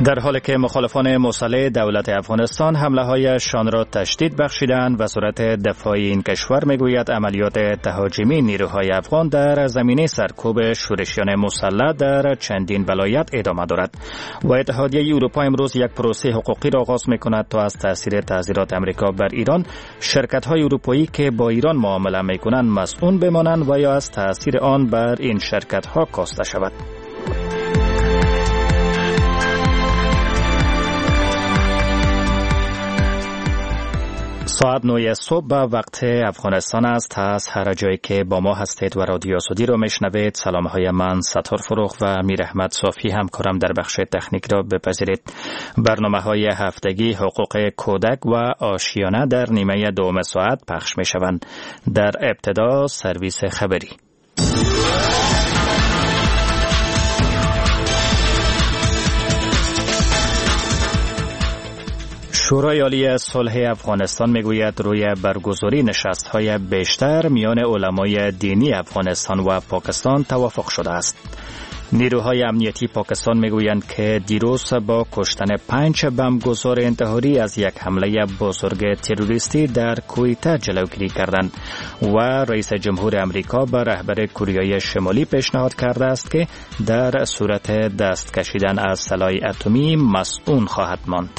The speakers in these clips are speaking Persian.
در حالی که مخالفان مسلح دولت افغانستان حمله‌هایشان را تشدید بخشیدند، وزارت دفاع این کشور میگوید عملیات تهاجمی نیروهای افغان در زمینه سرکوب شورشیان مسلح در چندین ولایت ادامه دارد و اتحادیه اروپا امروز یک پروسه حقوقی را آغاز می‌کند تا از تاثیر تحذیرات آمریکا بر ایران شرکت‌های اروپایی که با ایران معامله می‌کنند مسئول بمانند و یا از تاثیر آن بر این شرکت‌ها کاسته شود. ساعت 9 صبح به وقت افغانستان است. از هر جایی که با ما هستید و رادیو آزادی رو میشنوید، سلام های من ستار فروغ و میر احمد صافی همکارم در بخش تکنیک را بپذیرید. برنامه های هفتگی حقوق کودک و آشیانه در نیمه دوم ساعت پخش می شوند. در ابتدا سرویس خبری. شورای عالی صلح افغانستان میگوید روی برگزاری نشست‌های بیشتر میان علمای دینی افغانستان و پاکستان توافق شده است. نیروهای امنیتی پاکستان میگویند که دیروز با کشتن 5 بمبگذار انتحاری از یک حمله بزرگ تروریستی در کویته جلوگیری کردند و رئیس جمهور امریکا به رهبر کره شمالی پیشنهاد کرده است که در صورت دست کشیدن از سلاح اتمی مسئول خواهد ماند.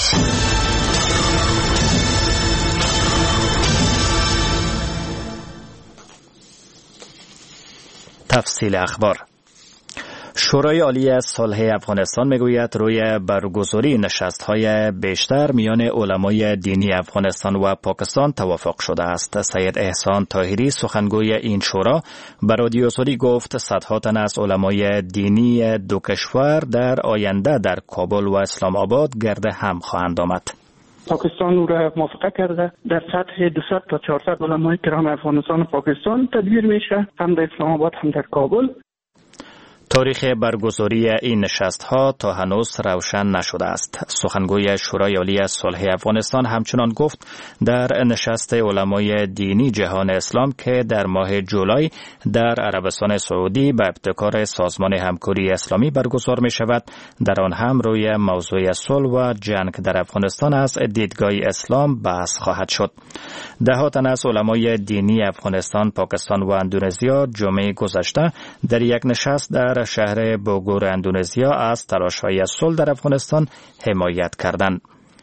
تفصیل اخبار. شورای عالی صلح افغانستان میگوید روی برگزاری نشست‌های بیشتر میان علمای دینی افغانستان و پاکستان توافق شده است. سید احسان طاهری سخنگوی این شورا به رادیو آزادی گفت صدها تن از علمای دینی دو کشور در آینده در کابل و اسلام آباد گرد هم خواهند آمد. پاکستان او را موافقه کرده در سطح 200 تا 400 علمای کرام افغانستان و پاکستان تدبیر میشه، هم در اسلام آباد هم در کابل. تاریخ برگزاری این نشست‌ها تا هنوز روشن نشده است. سخنگوی شورای عالی صلح افغانستان همچنان گفت در نشست علمای دینی جهان اسلام که در ماه جولای در عربستان سعودی به ابتکار سازمان همکاری اسلامی برگزار می شود، در آن هم روی موضوع صلح و جنگ در افغانستان از دیدگاه اسلام بحث خواهد شد. ده تن از علمای دینی افغانستان، پاکستان و اندونزیا جمعه گذشته در یک نشست در شهر بوگور اندونزیا از تلاش‌های صلح در افغانستان حمایت کردند.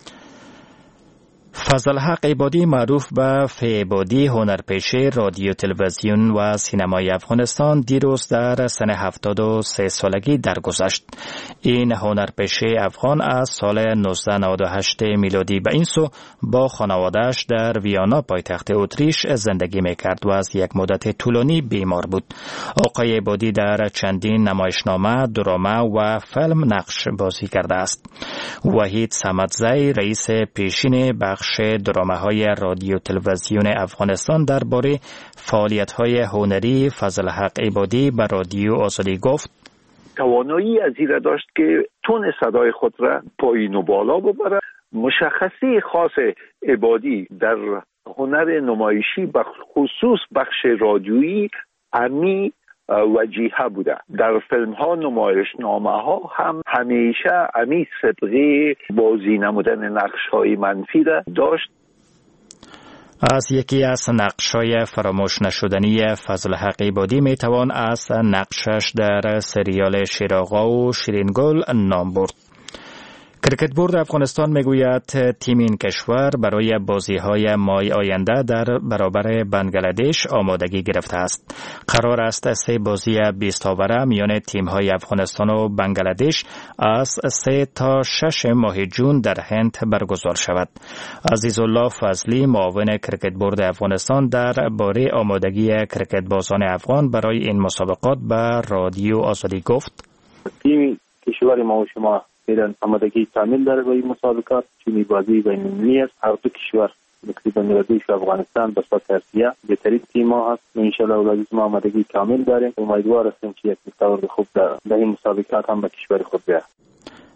فضل حق عبادی معروف به فی عبادی هنرپیشه رادیو تلویزیون و سینمای افغانستان دیروز در سن 73 سالگی درگذشت. این هنرپیشه افغان از سال 1998 میلادی به این سو با خانواده‌اش در ویانا پایتخت اتریش زندگی میکرد و از یک مدت طولانی بیمار بود. آقای عبادی در چندین نمایشنامه، درامه و فیلم نقش بازی کرده است. وحید صمدزی رئیس پیشین بخش درامه‌های رادیو تلویزیون افغانستان درباره فعالیت‌های هنری فضل حق عبادی به رادیو آزادی گفت: توانایی از این داشت که تون صدای خود را پایین و بالا ببره. مشخصی خاص عبادی در هنر نمایشی به خصوص بخش رادیویی امی وجیه بوده. در فیلم ها، نمایشنامه ها هم همیشه امی صدقه بازی نمودن نقش های منفی را داشت. از یکی از نقش‌های فراموش نشدنی فضل حق عبادی میتوان از نقشش در سریال شیرآقا و شیرینگل نام برد. کرکت بورد افغانستان میگوید تیم این کشور برای بازی‌های مای آینده در برابر بنگلادش آمادگی گرفته است. قرار است 3 بازی 20 اوره میان تیم‌های افغانستان و بنگلادش از 3 تا 6 ماه جون در هند برگزار شود. عزیزالله فضلی معاون کرکت بورد افغانستان درباره آمادگی کرکت بازان افغان برای این مسابقات به رادیو آزادی گفت: تیم کشور ما و شما ایران آمادگی کامل داره با این مسابقات، چون بازی بین‌المللی است. هر دو کشور بنگلادش و افغانستان به صورت ارتیا بهترین تیم ها هست. ان شاء الله اولادی ما آمادگی کامل داریم. امیدوار هستیم که یک مستوی خوب در این مسابقات هم به کشور خود بیاید.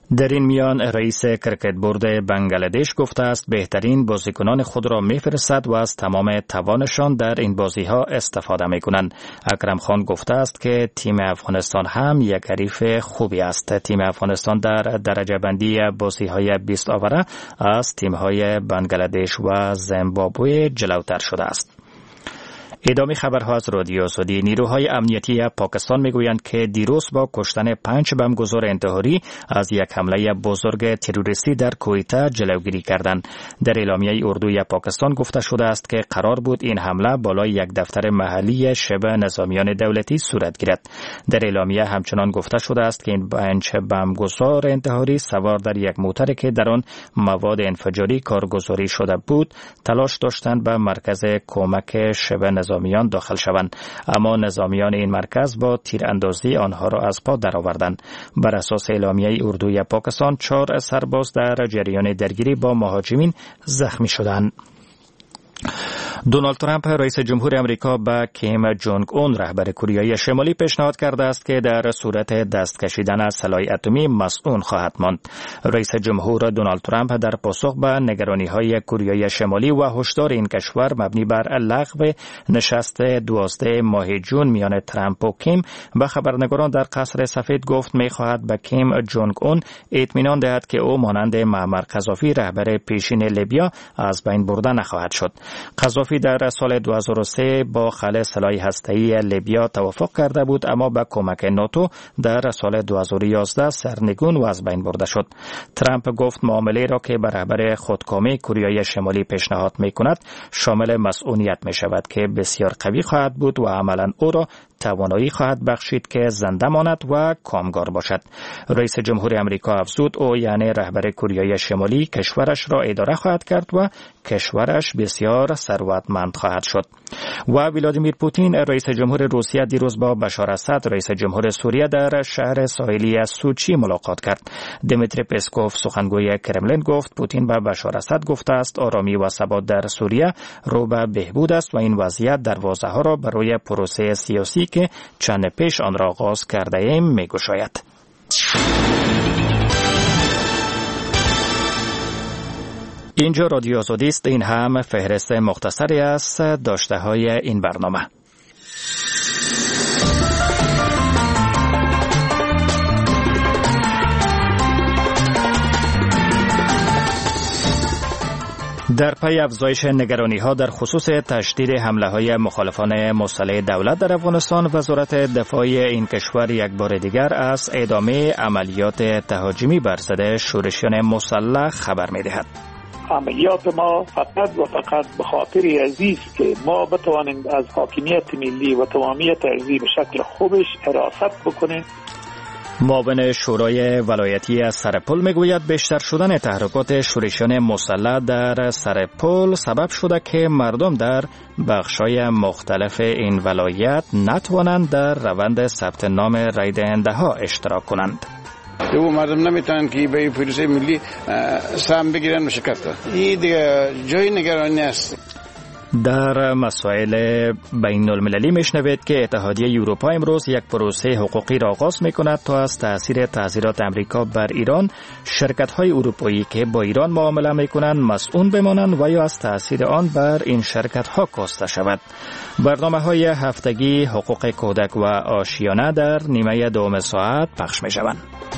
در این میان رئیس کرکت بورد بنگلادش گفته است بهترین بازیکنان خود را میفرستد و از تمام توانشان در این بازی ها استفاده میکنند. اکرم خان گفته است که تیم افغانستان هم یک حریف خوبی است. تیم افغانستان در درجه بندی بازی های 20 آوره از تیم های بنگلادش و زیمبابوه جلوتر شده است. ادامه خبرها از رادیو آزادی. نیروهای امنیتی پاکستان میگویند که دیروز با کشتن 5 بمبگذار انتحاری از یک حمله بزرگ تروریستی در کویتا جلوگیری کردند. در اعلامیه اردوی پاکستان گفته شده است که قرار بود این حمله بالای یک دفتر محلی شبه نظامیان دولتی صورت گیرد. در اعلامیه همچنان گفته شده است که این 5 بمبگذار انتحاری سوار در یک موتر که در آن مواد انفجاری کارگزاری شده بود تلاش داشتند به مرکز کمک شبه نظامیان داخل شوند، اما نظامیان این مرکز با تیراندازی آنها را از پا درآوردند. بر اساس اعلامیه اردوی پاکستان 4 سرباز در جریان درگیری با مهاجمین زخمی شدند. دونالد ترامپ رئیس جمهور امریکا به کیم جونگ اون رهبر کره شمالی پیشنهاد کرده است که در صورت دست کشیدن از سلاح اتمی مسئول خواهد ماند. رئیس جمهور دونالد ترامپ در پاسخ به نگرانی‌های کره شمالی و هشدار این کشور مبنی بر لغو نشست 12 ماه جون میان ترامپ و کیم به خبرنگاران در قصر سفید گفت می‌خواهد به کیم جونگ اون اطمینان دهد که او مانند معمر قذافی رهبر پیشین لیبیا از بین برده نخواهد شد. قذافی در سال 2003 با خلع سلاح هسته‌ای لیبیا توافق کرده بود، اما با کمک ناتو در سال 2011 سرنگون و از بین برده شد. ترامپ گفت معامله را که به رهبر خودکامه کره شمالی پیشنهاد می‌کند شامل مسئولیت می‌شود که بسیار قوی خواهد بود و عملاً او را توانایی خواهد بخشید که زنده ماند و کامگار باشد. رئیس جمهور امریکا افزود او یعنی رهبر کره شمالی کشورش را اداره خواهد کرد و کشورش بسیار ثروتمند خواهد شد. و ولادیمیر پوتین رئیس جمهور روسیه دیروز با بشار اسد رئیس جمهور سوریه در شهر ساحلی سوچی ملاقات کرد. دمیتری پسکوف سخنگوی کرملین گفت پوتین به بشار اسد گفته است آرامی و ثبات در سوریه رو به بهبود است و این وضعیت دروازه‌ها را برای پروسه سیاسی که چند پیش آن را آغاز کرده ایم می‌گشاید. اینجا رادیو آزادی است. این هم فهرست مختصری از داشته‌های این برنامه. در پی افزایش نگرانی‌ها در خصوص تشدید حمله‌های مخالفان مسلح دولت در افغانستان، وزارت دفاع این کشور یک بار دیگر از ادامه عملیات تهاجمی بر ضد شورشیان مسلح خبر می‌دهد. عملیات ما فقط و فقط به خاطر عزیز که ما بتوانیم از حاکمیت ملی و تمامیت ارضی به شکل خوبش حراست بکنیم. معاون شورای ولایتی از سرپل میگوید بیشتر شدن تحرکات شورشیان مسلح در سرپل سبب شده که مردم در بخش‌های مختلف این ولایت نتوانند در روند ثبت نام رای دهنده‌ها اشتراک کنند. و مردم نمیتونن که به پلیس ملی سهم بگیرن و شرکت. این دیگه جای نگرانی است. در مسائل بین المللی میشنوید که اتحادیه اروپا امروز یک پروسه حقوقی را آغاز میکند تا از تاثیر تعزیرات امریکا بر ایران شرکت‌های اروپایی که با ایران معامله میکنند مسئول بمانند و یا از تاثیر آن بر این شرکت‌ها کاسته شود. برنامه‌های هفتگی حقوق کودک و آشیانه در نیمه دوم ساعت پخش میشوند.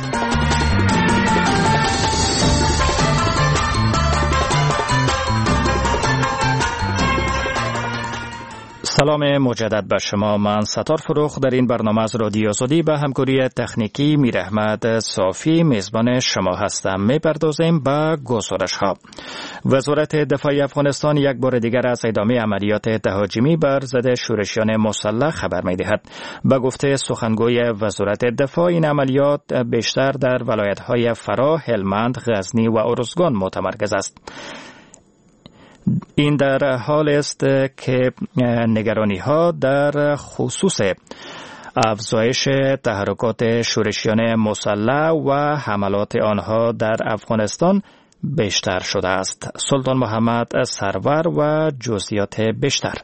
سلام مجدد به شما. من ستار فروخ در این برنامه از رادیو آزادی به همکاری تکنیکی میر احمد صافی میزبان شما هستم. میپردازیم به گزارش ها. وزارت دفاع افغانستان یک بار دیگر از ادامه عملیات تهاجمی بر ضد شورشیان مسلح خبر میدهد. به گفته سخنگوی وزارت دفاع این عملیات بیشتر در ولایت های فرا، هلمند، غزنی و ارزگان متمرکز است. این در حال است که نگرانی‌ها در خصوص افزایش تحرکات شورشیان مسلح و حملات آنها در افغانستان بیشتر شده است. سلطان محمد سرور و جزئیات بیشتر.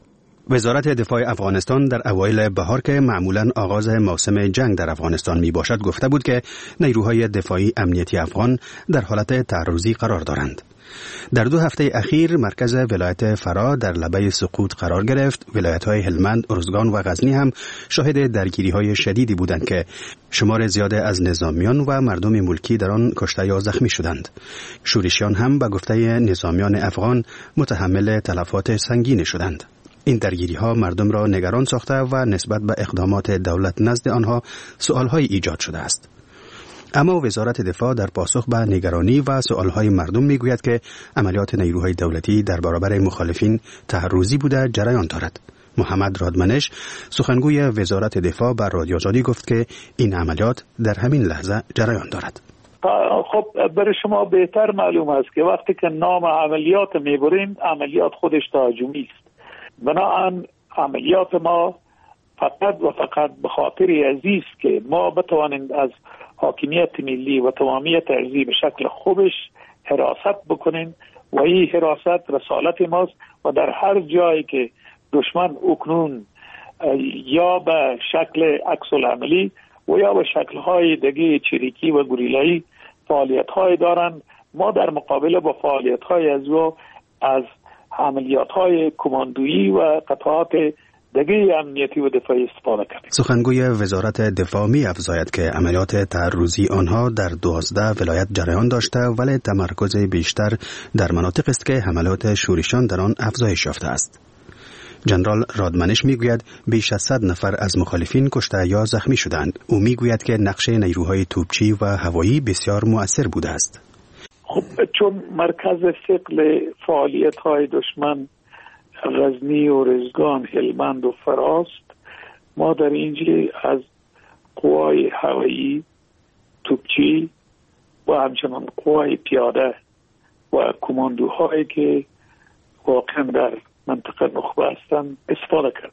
وزارت دفاع افغانستان در اوایل بهار که معمولاً آغاز موسم جنگ در افغانستان می باشد گفته بود که نیروهای دفاعی امنیتی افغان در حالت تعرضی قرار دارند. در 2 هفته اخیر مرکز ولایت فرا در لبه سقوط قرار گرفت. ولایت‌های هلمند، ارزگان و غزنی هم شاهد درگیری‌های شدیدی بودند که شمار زیاده از نظامیان و مردم ملکی در آن کشته یا زخمی شدند. شورشیان هم به گفته نظامیان افغان متحمل تلفات سنگین شدند. این درگیری‌ها مردم را نگران ساخته و نسبت به اقدامات دولت نزد آنها سوال‌های ایجاد شده است. اما وزارت دفاع در پاسخ به نگرانی و سوالهای مردم میگوید که عملیات نیروهای دولتی در برابر مخالفین تعرضی بوده جریان دارد. محمد رادمنش سخنگوی وزارت دفاع بر رادیو آزادی گفت که این عملیات در همین لحظه جریان دارد. خب برای شما بهتر معلوم است که وقتی که نام عملیات میبریم عملیات خودش تهاجمی است. بنابراین عملیات ما فقط و فقط به خاطر عزیز که ما بتوانیم از حاکمیت ملی و تمامیت ارضی به شکل خوبش حراست بکنیم و این حراست رسالت ماست و در هر جایی که دشمن اکنون یا به شکل عکس العملی و یا به شکل‌های دیگه چریکی و گوریلایی فعالیت‌های دارند، ما در مقابل با فعالیت‌های از عملیات‌های کماندویی و قطعات دیگه امنیتی و دفاعی استفاده کرد. سخنگوی وزارت دفاع می افزاید که عملیات تعرضی آنها در 12 ولایت جریان داشته ولی تمرکز بیشتر در مناطق است که حملات شورشیان در آن افزایش یافته است. جنرال رادمنش میگوید بیش از 100 نفر از مخالفین کشته یا زخمی شدند. او میگوید که نقش نیروهای توپچی و هوایی بسیار مؤثر بوده است. خب چون مرکز ثقل فعالیت‌های دشمن غزنی و رزگان، هلمند و فراست، ما در اینجا از قوای هوایی، توپچی و همچنان قوای پیاده و کماندوهایی که واقعا در منطقه نخبه هستند استفاده کرد.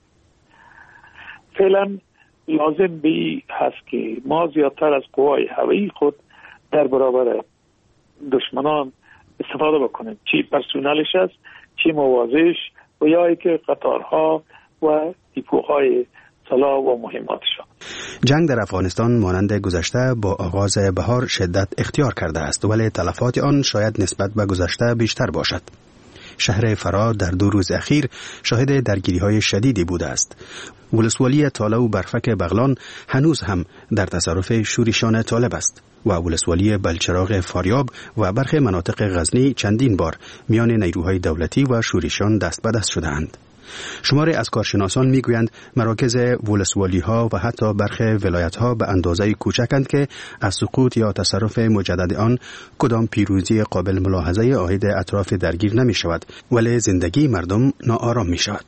فعلا لازم به هست که ما زیادتر از قوای هوایی خود در برابر دشمنان استفاده بکنیم، چی پرسونلش است، چی موازیش و یا که قطارها و دیپوهای سلاح و مهماتشان. جنگ در افغانستان مانند گذشته با آغاز بهار شدت اختیار کرده است ولی تلفات آن شاید نسبت به گذشته بیشتر باشد. شهر فرا در 2 روز اخیر شاهد درگیری‌های شدیدی بوده است. ولسوالی تاله و برفک بغلان هنوز هم در تصرف شورشیان طالب است و ولسوالی بلچراغ فاریاب و برخی مناطق غزنی چندین بار میان نیروهای دولتی و شورشیان دست به دست شده‌اند. شماری از کارشناسان میگویند مراکز ولسوالی‌ها و حتی برخی ولایت‌ها به اندازه کوچکند که از سقوط یا تصرف مجدد آن کدام پیروزی قابل ملاحظه عاید اطراف درگیر نمی‌شود ولی زندگی مردم ناآرام می‌شود.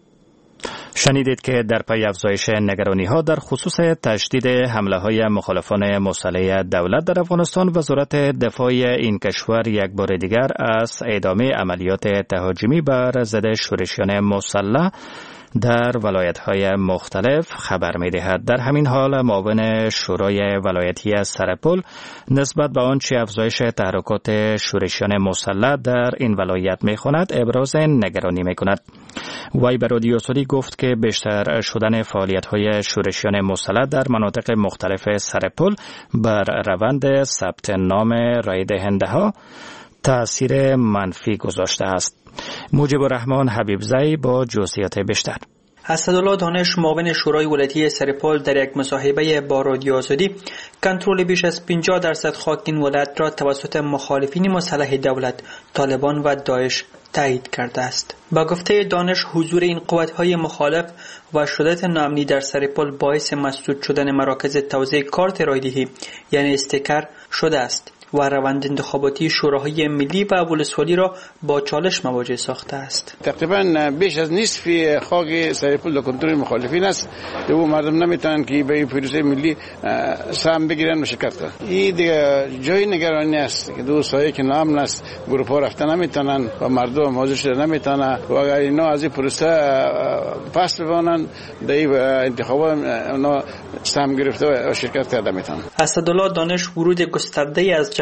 شنیدید که در پی افزایش نگرانی‌ها در خصوص تشدید حمله‌های مخالفان مسلح دولت در افغانستان، وزارت دفاع این کشور یک بار دیگر از ادامه عملیات تهاجمی بر ضد شورشیان مسلح در ولایت‌های مختلف خبر می‌دهد. در همین حال معاون شورای ولایتی سرپل نسبت به آنچه افزایش تحرکات شورشیان مسلح در این ولایت می‌خواند ابراز نگرانی می‌کند. وی به رادیو آزادی گفت که بیشتر شدن فعالیت‌های شورشیان مسلح در مناطق مختلف سرپل بر روند ثبت نام رای دهنده‌ها تأثیر منفی گذاشته است. موجب الرحمن حبیبزئی با جزئیات بیشتر. اسدالله دانش معاون شورای ولایتی سرپل در یک مصاحبه با رادیو آزادی کنترل بیش از 50% خاک این ولایت را توسط مخالفین مسلح دولت، طالبان و داعش تایید کرده است. با گفته دانش حضور این قوت‌های مخالف و شدت ناامنی در سرپل باعث مسدود شدن مراکز توزیع کارت رایدهی یعنی استیکر شده است و روند انتخاباتی شوراهای ملی و ولسوالی را با چالش مواجه ساخته است. تقریبا بیش از نصف خاک سرپل در کنترل مخالفین است. و مردم نمیتونن که به پیروزی ملی سهم بگیرن و شرکت کنن. این دیگه جای نگرانی است که دوستایی که نام است گروه ها رفتن نمیتونن و مردم حاضر شدن نمیتونن و اگر اینا از این پروسه پس بمانن در انتخابات اونا سهم گرفته و شرکت کرده میتونن. اسدالله دانش ورود گسترده از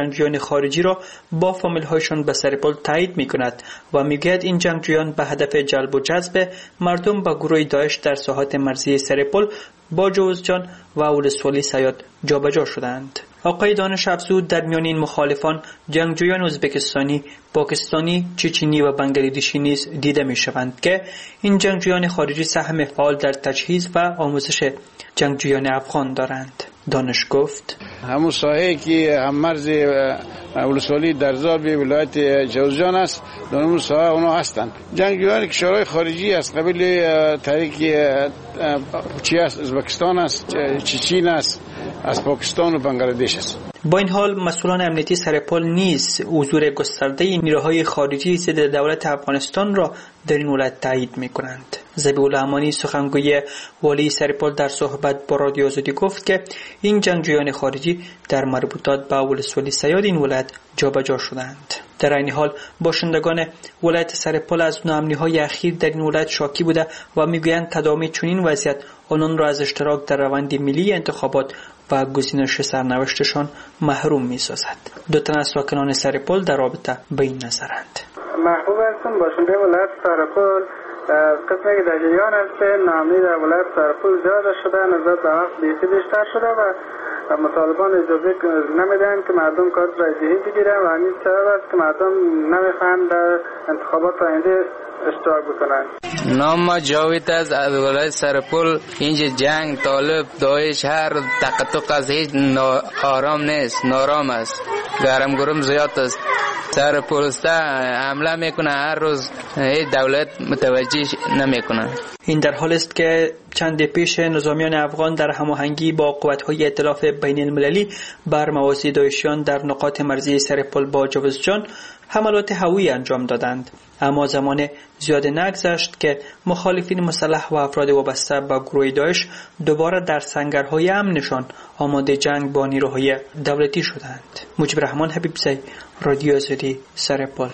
جنگجویان خارجی را با فامیل‌هایشان به سرپل تایید می‌کند و می‌گوید این جنگجویان به هدف جلب و جذب مردم به گروه داعش در ساحات مرزی سرپل با جوزجان و ولسوالی صیاد جابجا شدند. آقای دانش افزود در میان این مخالفان جنگجویان ازبکستانی، پاکستانی، چچنی و بنگلادشی نیز دیده می‌شوند که این جنگجویان خارجی سهم فعال در تجهیز و آموزش جنگجویان افغان دارند. دانش گفت همون ساحه که هم مرز ولسوالی درزا به ولایت جوزجان است در اون ساحه اونا هستند. جنگجویان کشورهای خارجی از قبیل طریق چی است، ازبکستان است، چین است، از پاکستان و بنگلادش است. با این حال مسئولان امنیتی سرپل نیز حضور گسترده نیروهای خارجی ضد دولت افغانستان را در این ولایت تایید می‌کنند. ذبیح الامانی سخنگوی والی سرپل در صحبت با رادیو آزادی گفت که این جنگجویان خارجی در مربوطات با ولسوالی صیاد این ولایت جابجا شدند. در این حال باشندگان ولایت سرپل از ناامنی‌های اخیر در این ولایت شاکی بوده و میگویند تداوم چنین وضعیت آنان را از اشتراک در روند ملی انتخابات و گزینش سرنوشتشان محروم می‌سازد. دو تن از ساکنان سرپل در رابطه به این نظرند. محبوب هستم، باشنده ولایت سرپل. قسمی که در جریان است که ناامنی در ولایت سرپل زیاد شده، نسبت به وقت بیشتر شده و مطالبان اجازه نمیدن که مردم کارت رایگیری بگیرن و همین سبب است که مردم نمیخواهند در انتخابات آینده اشتراک بکنن. نام جاوید از ولایت سرپل. اینجا جنگ، طالب، داعش، هر تقاطع از هیچ آرام نیست، نارام است، گرم زیاد است. سرپل حمله میکنه هر روز، هیچ دولت متوجه نمیکنه. این در حال است که چند پیش نظامیان افغان در هماهنگی با قوت‌های ائتلاف بین المللی بر مواضع داعشیان در نقاط مرزی سرپل با جوزجان حملات هوایی انجام دادند، اما زمان زیاد نگذشت که مخالفین مسلح و افراد وابسته به گروه داعش دوباره در سنگرهای امنشان آماده جنگ با نیروهای دولتی شدند. مجیب رحمان حبیبزی، رادیو آزادی، سرپل.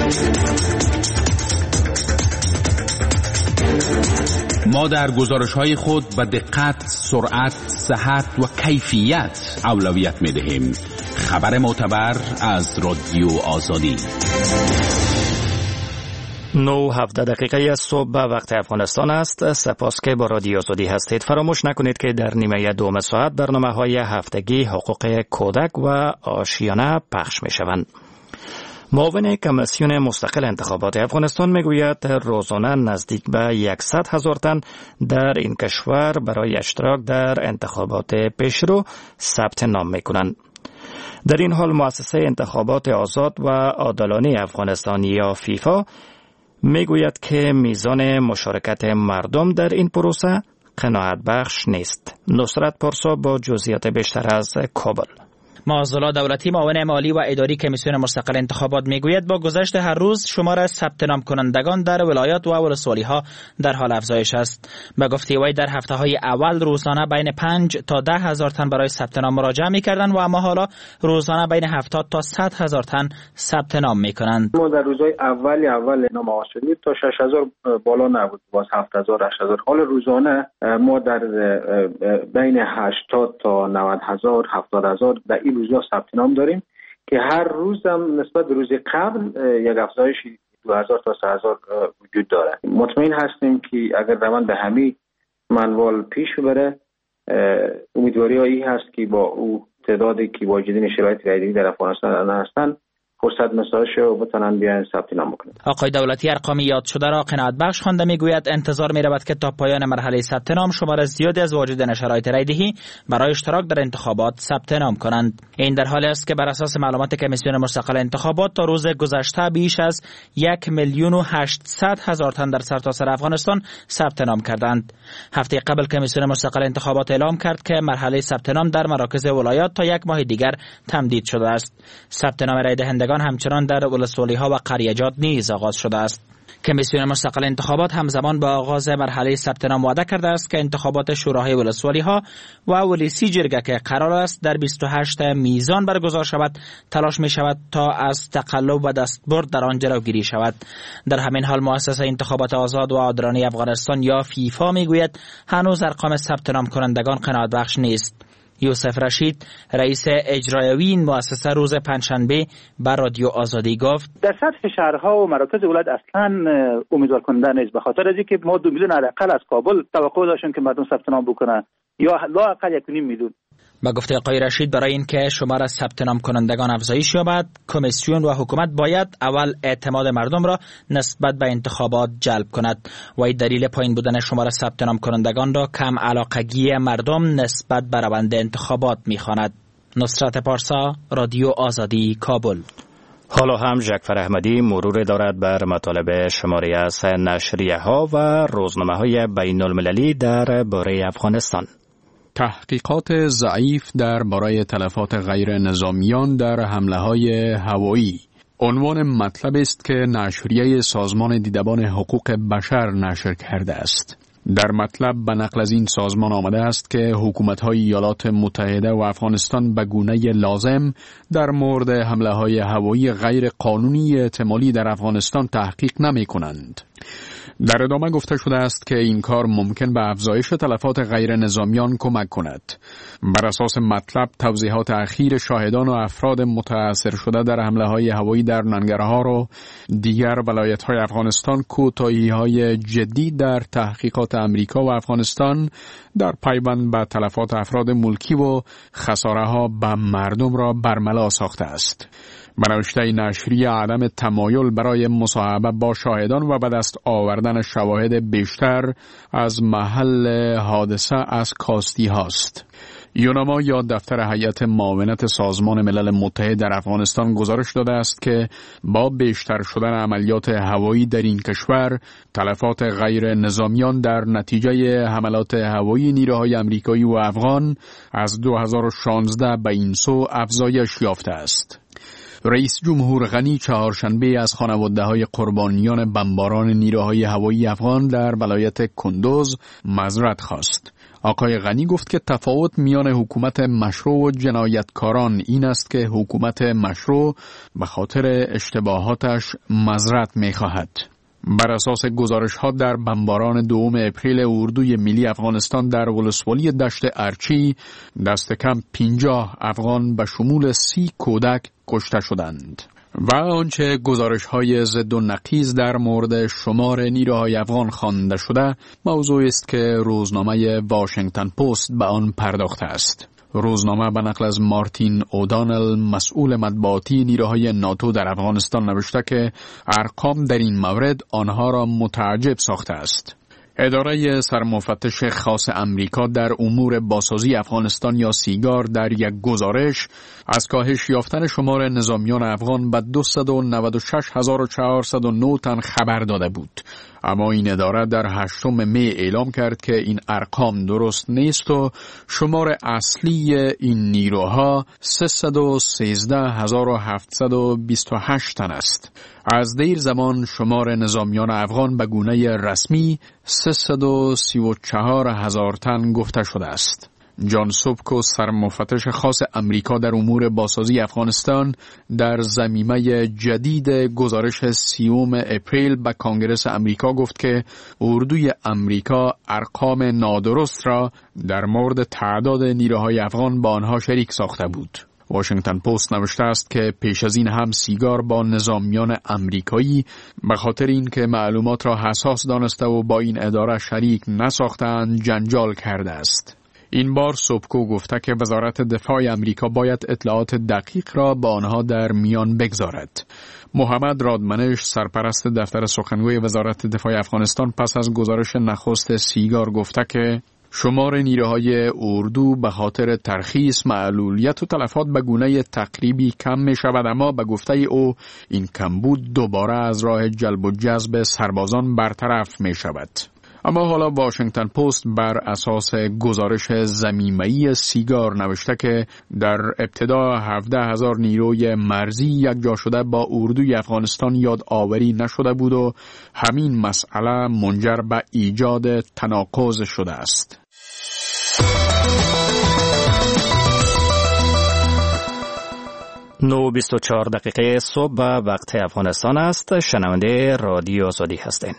ما در گزارش‌های خود به دقت، سرعت، صحت و کیفیت اولویت می‌دهیم. خبر معتبر از رادیو آزادی. 9:17 صبح به وقت افغانستان است. سپاس که با رادیو آزادی هستید. فراموش نکنید که در نیمه دوم ساعت برنامه‌های هفتگی حقوق کودک و آشیانه پخش می‌شوند. معاون کمیسیون مستقل انتخابات افغانستان میگوید روزانه نزدیک به 100,000 تن در این کشور برای اشتراک در انتخابات پیشرو ثبت نام میکنند. در این حال مؤسسه انتخابات آزاد و عادلانه افغانستان یا فیفا میگوید که میزان مشارکت مردم در این پروسه قناعت بخش نیست. نصرت پارسا با جزئیات بیشتر از کابل. معززالله دولتی معاون مالی و اداری کمیسیون مستقل انتخابات میگوید با گذشت هر روز شمار ثبت نام کنندگان در ولایات و ولسوالی ها در حال افزایش است. به گفته وی در هفته های اول روزانه بین 5 تا 10,000 تن برای ثبت نام مراجعه میکردند و اما حالا روزانه بین 70 تا 100,000 تن ثبت نام میکنند. ما در روزهای اول نام آغاز شدیم تا 6,000 بالا نبود، باز 7,000 8,000. حال روزانه ما در بین 80 تا 90,000 70,000 در این روزا ثبت نام داریم که هر روز هم نسبت به روز قبل یک افزایش 2,000 تا 3,000 وجود داره. مطمئن هستیم که اگر روند به همین منوال پیش بره، امیدواری هایی هست که با او تعدادی که واجدین شرایط رایگیری در افغانستان هستند فرصت مساعدشو بتونن بیان ثبت نام بکنن. آقای دولتی ارقام یاد شده را قناعت بخش خوانده میگوید انتظار می‌رود که تا پایان مرحله ثبت نام شمار زیادی از واجدین شرایط رایدهی برای اشتراک در انتخابات ثبت نام کنند. این در حالی است که بر اساس معلومات کمیسیون مستقل انتخابات تا روز گذشته بیش از 1,800,000 تن در سرتاسر افغانستان ثبت نام کردند. هفته قبل کمیسیون مستقل انتخابات اعلام کرد که مرحله ثبت نام در مراکز ولایات تا 1 ماه دیگر تمدید شده است. ثبت نام رای دهندگان همچنان در ولسوالی ها و قریجات نیز آغاز شده است. کمیسیون مستقل انتخابات همزمان با آغاز مرحله ثبت نام وعده کرده است که انتخابات شوراهای ولسوالی ها و ولیسی جرگه که قرار است در 28 میزان برگزار شود تلاش می شود تا از تقلب و دستبرد در آن جلوگیری شود. در همین حال مؤسسه انتخابات آزاد و عادلانه افغانستان یا فیفا می گوید هنوز ارقام ثبت نام کنندگان قناعت بخش نیست. یوسف رشید رئیس اجرایی این مؤسسه روز پنجشنبه بر رادیو آزادی گفت در سطح شهرها و مراکز ولایت اصلا امیدوار کننده نیست، به خاطر از اینکه ما 2 میلیون حداقل از کابل توقع داشتیم که مردم ثبت نام بکنن یا لااقل 1.5 میلیون. با گفته آقای رشید برای اینکه شمار ثبت نام کنندگان افزایش یابد، کمیسیون و حکومت باید اول اعتماد مردم را نسبت به انتخابات جلب کند و این دلیل پایین بودن شمار ثبت نام کنندگان را کم علاقگی مردم نسبت به روند انتخابات می‌خواند. نصرت پارسا، رادیو آزادی، کابل. حالا هم جعفر احمدی مرور دارد بر مطالب شماری از نشریه‌ها و روزنامه‌های بین‌المللی در باره افغانستان. تحقیقات ضعیف در برای تلفات غیر نظامیان در حمله‌های هوایی. عنوان مطلب است که نشریه سازمان دیدبان حقوق بشر نشر کرده است. در مطلب به نقل از این سازمان آمده است که حکومت‌های ایالات متحده و افغانستان به گونه لازم در مورد حمله‌های هوایی غیر قانونی احتمالی در افغانستان تحقیق نمی‌کنند. در ادامه گفته شده است که این کار ممکن به افزایش تلفات غیر نظامیان کمک کند. بر اساس مطلب، توضیحات اخیر شاهدان و افراد متاثر شده در حمله‌های هوایی در ننگرهار و دیگر ولایت‌های افغانستان کوتاهی‌های جدی در تحقیقات امریکا و افغانستان در پیوند به تلفات افراد ملکی و خساره‌ها به مردم را برملا ساخته است. به نوشته نشریه عدم تمایل برای مصاحبه با شاهدان و به دست آوردن شواهد بیشتر از محل حادثه از کاستی هاست. یوناما یا دفتر هیئت معاونت سازمان ملل متحد در افغانستان گزارش داده است که با بیشتر شدن عملیات هوایی در این کشور، تلفات غیر نظامیان در نتیجه حملات هوایی نیروهای آمریکایی و افغان از 2016 به این سو افزایش یافته است. رئیس جمهور غنی چهارشنبه از خانواده‌های قربانیان بمباران نیروهای هوایی افغان در ولایت کندوز معذرت خواست. آقای غنی گفت که تفاوت میان حکومت مشروع و جنایتکاران این است که حکومت مشروع به خاطر اشتباهاتش معذرت می‌خواهد. بر اساس گزارش‌ها در بمباران 2 اپریل اردوی ملی افغانستان در ولسوالی دشت ارچی دست کم 50 افغان به شمول 30 کودک کشته شدند. و آنچه گزارش‌های ضد و نقیض در مورد شمار نیروهای افغان خوانده شده موضوعی است که روزنامه واشنگتن پست به آن پرداخته است. روزنامه به نقل از مارتین اودانل مسئول مطبوعاتی نیروهای ناتو در افغانستان نوشته که ارقام در این مورد آنها را متعجب ساخته است. اداره سرمفتش خاص امریکا در امور بازسازی افغانستان یا سیگار در یک گزارش از کاهش یافتن شمار نظامیان افغان به 296,409 تن خبر داده بود. اما این اداره در 8 می اعلام کرد که این ارقام درست نیست و شمار اصلی این نیروها 313,728 تن است. از دیر زمان شمار نظامیان افغان به گونه رسمی 334,000 تن گفته شده است. جان سوبکو سرمفتش خاص امریکا در امور بازسازی افغانستان در ضمیمه جدید گزارش 30 اپریل به کانگرس امریکا گفت که اردوی امریکا ارقام نادرست را در مورد تعداد نیروهای افغان با آنها شریک ساخته بود. واشنگتن پست نوشته است که پیش از این هم سیگار با نظامیان امریکایی به خاطر اینکه معلومات را حساس دانسته و با این اداره شریک نساختند جنجال کرده است. این بار سوبکو گفته که وزارت دفاع امریکا باید اطلاعات دقیق را با آنها در میان بگذارد. محمد رادمنش سرپرست دفتر سخنگوی وزارت دفاع افغانستان پس از گزارش نخست سیگار گفته که شمار نیروهای اردو به خاطر ترخیص، معلولیت و تلفات به گونه تقریبی کم می شود، اما به گفته او این کمبود دوباره از راه جلب و جذب سربازان برطرف می شود. اما حالا واشنگتن پست بر اساس گزارش ضمیمه‌ای سیگار نوشته که در ابتدا 17,000 نیروی مرزی یکجا شده با اردوی افغانستان یاد آوری نشده بود و همین مسئله منجر به ایجاد تناقض شده است. 9:24 صبح به وقت افغانستان است. شنونده رادیو آزادی هستین.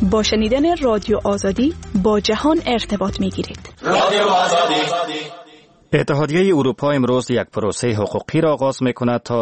با شنیدن رادیو آزادی با جهان ارتباط می‌گیرید. رادیو آزادی. اتحادیه اروپا امروز یک پروسه حقوقی را آغاز می‌کند تا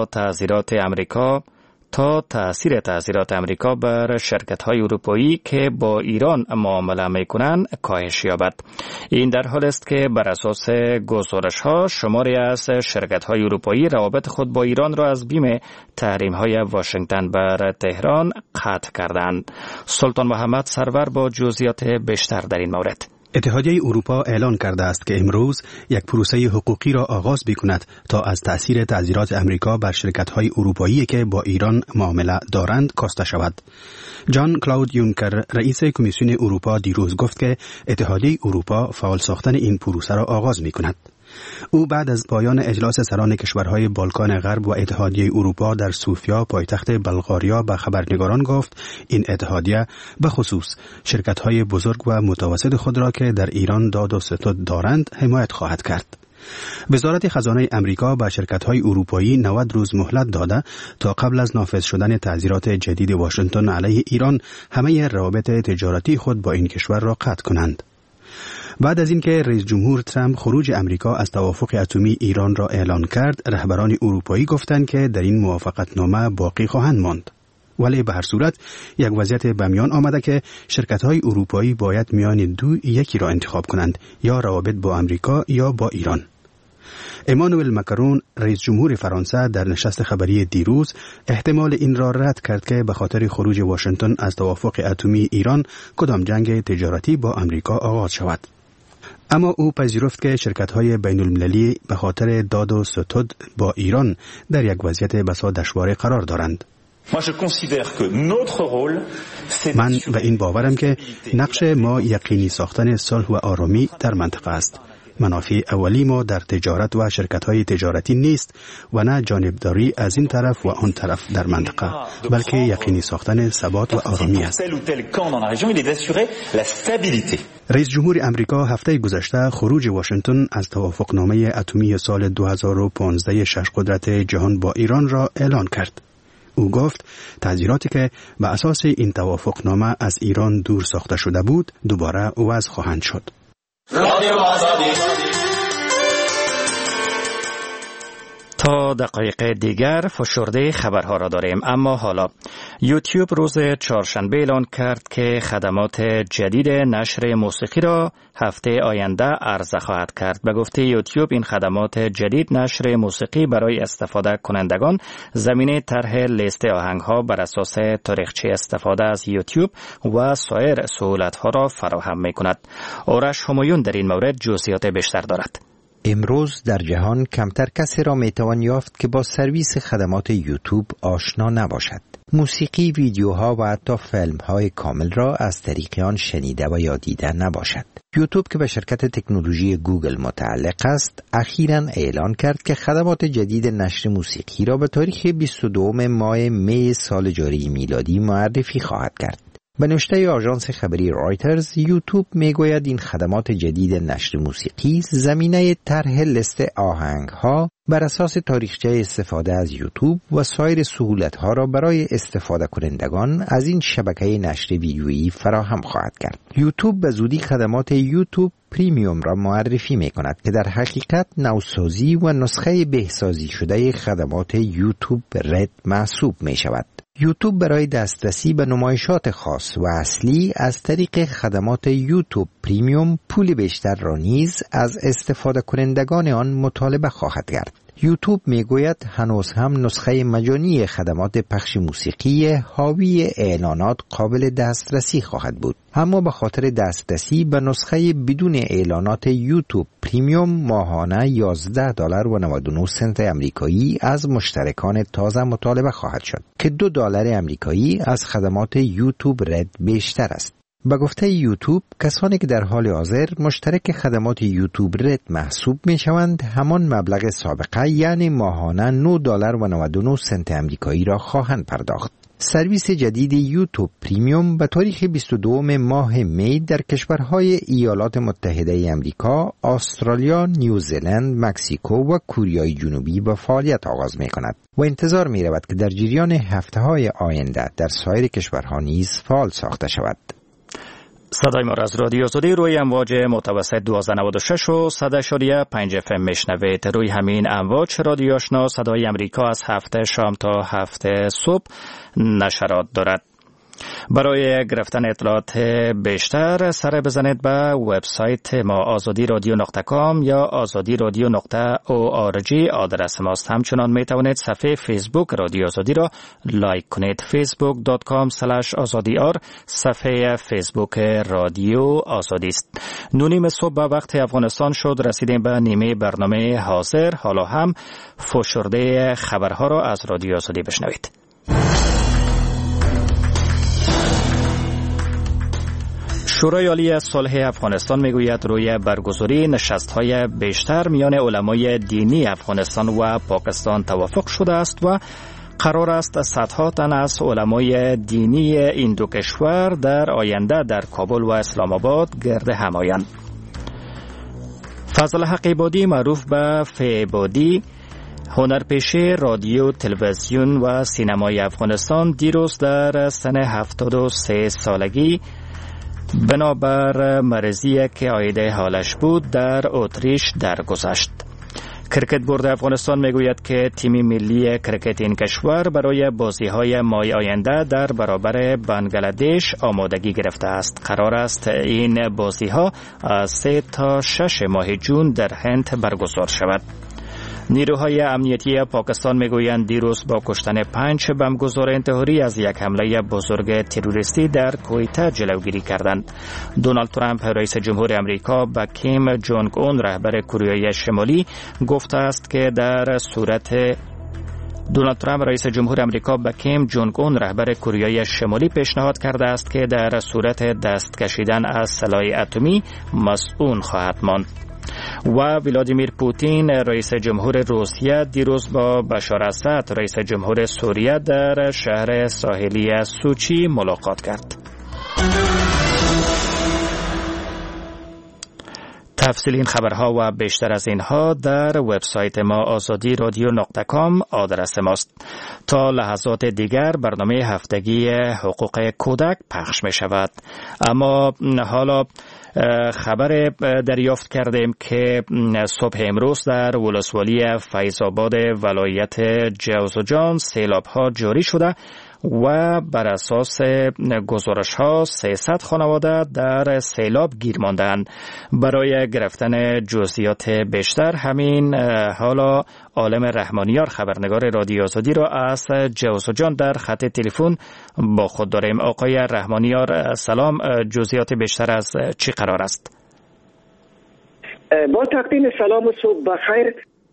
تأثیر تعزیرات امریکا بر شرکت‌های اروپایی که با ایران معامله می‌کنند کاهش یابد. این در حال است که بر اساس گزارش‌ها شماری از شرکت‌های اروپایی روابط خود با ایران را از بیم تحریم‌های واشنگتن بر تهران قطع کردند. سلطان محمد سرور با جزئیات بیشتر در این مورد. اتحادیه اروپا اعلان کرده است که امروز یک پروسه حقوقی را آغاز می‌کند تا از تأثیر تعزیرات امریکا بر شرکت‌های اروپایی که با ایران معامله دارند کاسته شود. جان کلاود یونکر رئیس کمیسیون اروپا دیروز گفت که اتحادیه اروپا فعال ساختن این پروسه را آغاز می‌کند. او بعد از پایان اجلاس سران کشورهای بالکان غرب و اتحادیه اروپا در سوفیا پایتخت بلغاریا به خبرنگاران گفت این اتحادیه به خصوص شرکت‌های بزرگ و متوسط خود را که در ایران داد و ستد دارند حمایت خواهد کرد. وزارت خزانه امریکا به شرکت‌های اروپایی 90 روز مهلت داده تا قبل از نافذ شدن تعزیرات جدید واشنگتن علیه ایران همه روابط تجارتی خود با این کشور را قطع کنند. بعد از اینکه رئیس جمهور ترامپ خروج امریکا از توافق اتمی ایران را اعلان کرد، رهبران اروپایی گفتند که در این موافقتنامه باقی خواهند ماند. ولی به هر صورت یک وضعیت به میان آمده که شرکت‌های اروپایی باید میان یکی را انتخاب کنند، یا روابط با امریکا یا با ایران. امانوئل ماکرون رئیس جمهور فرانسه در نشست خبری دیروز احتمال این را رد کرد که به خاطر خروج واشنگتن از توافق اتمی ایران کدام جنگ تجارتی با امریکا آغاز شود. اما او پذیرفت که شرکت‌های بین‌المللی به خاطر داد و ستد با ایران در یک وضعیت بسا دشوار قرار دارند. من به این باورم که نقش ما یقینی ساختن صلح و آرامی در منطقه است. منافع اولی ما در تجارت و شرکت‌های تجارتی نیست و نه جانبداری از این طرف و آن طرف در منطقه، بلکه یقینی ساختن ثبات و آرامی است. رئیس جمهور امریکا هفته گذشته خروج واشنگتن از توافقنامه اتمی سال 2015 شش قدرت جهان با ایران را اعلان کرد. او گفت تعزیراتی که به اساس این توافقنامه از ایران دور ساخته شده بود دوباره وضع خواهند شد. تا دقایق دیگر فشرده خبرها را داریم، اما حالا یوتیوب روز چهارشنبه اعلان کرد که خدمات جدید نشر موسیقی را هفته آینده عرضه خواهد کرد. به گفته یوتیوب این خدمات جدید نشر موسیقی برای استفاده کنندگان زمینه طرح لیست آهنگ‌ها بر اساس تاریخچه استفاده از یوتیوب و سایر سهولت‌ها را فراهم می‌کند. آرش همایون در این مورد جزئیات بیشتر دارد. امروز در جهان کمتر کسی را میتوان یافت که با سرویس خدمات یوتیوب آشنا نباشد. موسیقی، ویدیوها و حتی فیلم‌های کامل را از طریق آن شنیده و یا دیده نباشد. یوتیوب که به شرکت تکنولوژی گوگل متعلق است، اخیراً اعلان کرد که خدمات جدید نشر موسیقی را به تاریخ 22 ماه می سال جاری میلادی معرفی خواهد کرد. به نشته آژانس خبری رایترز، یوتیوب میگوید این خدمات جدید نشر موسیقی زمینه طرح لیست آهنگ‌ها بر اساس تاریخچه استفاده از یوتیوب و سایر سهولت‌ها را برای استفاده کنندگان از این شبکه نشر ویدیویی فراهم خواهد کرد. یوتیوب به زودی خدمات یوتیوب پریمیوم را معرفی می‌کند که در حقیقت نوسازی و نسخه بهسازی شده خدمات یوتیوب رد محسوب می‌شود. یوتیوب برای دسترسی به نمایشات خاص و اصلی از طریق خدمات یوتیوب پریمیوم پول بیشتر را نیز از استفاده کنندگان آن مطالبه خواهد کرد. یوتیوب میگوید هنوز هم نسخه مجانی خدمات پخش موسیقی حاوی اعلانات قابل دسترسی خواهد بود، اما به خاطر دسترسی به نسخه بدون اعلانات یوتیوب پریمیوم ماهانه $11.99 امریکایی از مشترکان تازه مطالبه خواهد شد که $2 امریکایی از خدمات یوتیوب رد بیشتر است. به گفته یوتیوب، کسانی که در حال حاضر مشترک خدمات یوتیوب رد محسوب می شوند همان مبلغ سابقه یعنی ماهانه $9.99 امریکایی را خواهند پرداخت. سرویس جدید یوتیوب پریمیوم به تاریخ 22 ماه می در کشورهای ایالات متحده امریکا، استرالیا، نیوزلند، مکزیکو و کره جنوبی به فعالیت آغاز می کند و انتظار می رود که در جریان هفته‌های آینده در سایر کشورها نیز فعال ساخته شود. صدای ما از رادیو آزادی روی امواج متوسط 1296 و 100.5 FM میشنوید. روی همین امواج رادیو آشنا صدای امریکا از 7 شام تا 7 صبح نشرات دارد. برای گرفتن اطلاعات بیشتر سر بزنید به وبسایت ما azadiradyo.com یا azadiradyo.org آدرس ماست. همچنان می توانید صفحه فیسبوک رادیو آزادی را لایک کنید. facebook.com/azadiyar صفحه فیسبوک رادیو آزادی است. 9:30 صبح به وقت افغانستان شد. رسیدیم به نیمه برنامه حاضر. حالا هم فشرده خبرها را از رادیو آزادی بشنوید. شورای عالی صلح افغانستان میگوید روی برگزاری نشست‌های بیشتر میان علمای دینی افغانستان و پاکستان توافق شده است و قرار است صدها تن از علمای دینی این دو کشور در آینده در کابل و اسلام آباد گرد هم آیند. فضل حق عبادی معروف به فی عبادی، هنرپیشه رادیو، تلویزیون و سینمای افغانستان دیروز در سن 73 سالگی بنابر مرضی که عایده حالش بود در اتریش درگذشت. کرکت بورد افغانستان میگوید که تیم ملی کرکت این کشور برای بازی‌های ماه آینده در برابر بنگلادش آمادگی گرفته است. قرار است این بازی‌ها از 3 تا 6 ماه جون در هند برگزار شود. نیروهای امنیتی پاکستان میگویند دیروز با کشتن 5 بمبگذار انتحاری از یک حمله بزرگ تروریستی در کویته جلوگیری کردند. دونالد ترامپ رئیس جمهور امریکا به کیم جونگ اون رهبر کره شمالی گفته است که در صورت دونالد ترامپ رئیس جمهور امریکا به کیم جونگ اون رهبر کره شمالی پیشنهاد کرده است که در صورت دست کشیدن از سلاح اتمی مسئول خواهد ماند. و ولادیمیر پوتین رئیس جمهور روسیه دیروز با بشار اسد رئیس جمهور سوریه در شهر ساحلی سوچی ملاقات کرد. تفصیل این خبرها و بیشتر از اینها در وبسایت ما azadiradyo.com آدرس ماست. تا لحظات دیگر برنامه هفتگی حقوق کودک پخش می شود. اما حالا خبر دریافت کردیم که صبح امروز در ولسوالی فیض آباد ولایت جوزجان سیلاب‌ها جاری شده و بر اساس گزارش‌ها 300 خانواده در سیلاب گیر ماندند. برای گرفتن جزئیات بیشتر همین حالا عالم رحمانیار خبرنگار رادیو آزادی را از جوزجان در خط تلفن با خود داریم. آقای رحمانیار سلام، جزئیات بیشتر از چی قرار است؟ با تقدیم سلام و صبح بخیر.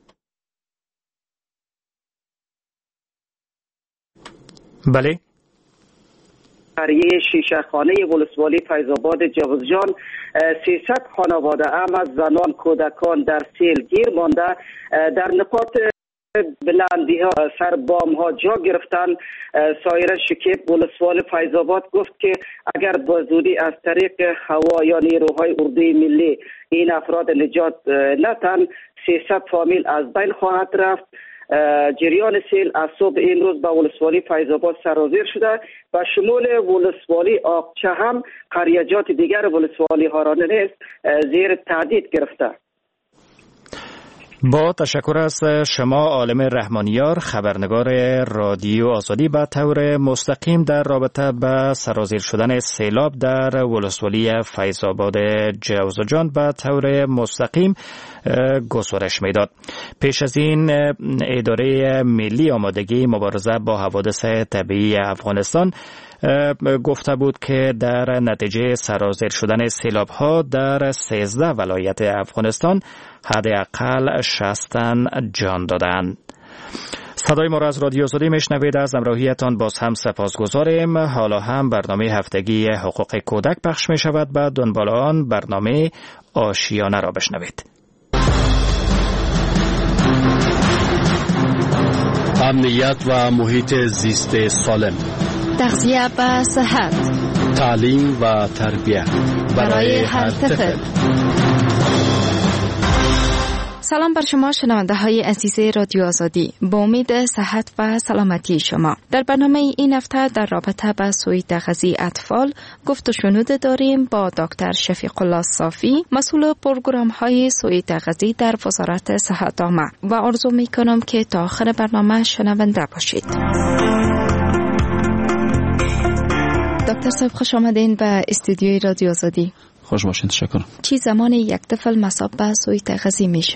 بله. قریه شیشه خانه ولسوالی فیض آباد جوزجان 300 خانواده هم از زنان کودکان در سیل گیر مانده در نقاط بلندی ها سر بام ها جا گرفتن. سایر شکیب ولسوال فیض آباد گفت که اگر با زودی از طریق هوا یا نیروهای اردوی ملی این افراد نجات ندن 300 فامیل از بین خواهد رفت. جریان سیل از صبح امروز به ولسوالی فیض آباد سرازیر شده و شمول ولسوالی آقچه هم قریجات دیگر ولسوالی ها را نیز زیر تهدید گرفته. با تشکر از شما عالم رحمانیار خبرنگار رادیو آزادی. به طور مستقیم در رابطه با سرازیر شدن سیلاب در ولسوالی فیض آباد جوزجان به طور مستقیم گزارش میداد. پیش از این اداره ملی آمادگی مبارزه با حوادث طبیعی افغانستان گفته بود که در نتیجه سرازیر شدن سیلاب ها در 13 ولایت افغانستان حداقل 60 تن جان دادند. صدای ما را از رادیو آزادی میشنوید. از همراهیتان باز هم سپاسگزاریم. حالا هم برنامه هفتگی حقوق کودک پخش می شود. به دنبال آن برنامه آشیانه را بشنوید. امنیت و محیط زیست سالم، تغذیه و صحت، تعلیم و تربیت برای هر طفل. سلام بر شما شنونده های عزیز رادیو آزادی، با امید صحت و سلامتی شما. در برنامه این هفته در رابطه با سوء تغذیه اطفال گفت و شنود داریم با دکتر شفیق الله صافی، مسئول پروگرام های سوء تغذیه در وزارت صحت عامه، و آرزو می کنم که تا آخر برنامه شنونده باشید. دکتر صاحب خوش آمدین به استودیوی رادیو آزادی. خوش باشین، تشکر. چی زمان یک طفل مصاب به سوء تغذیه میشه؟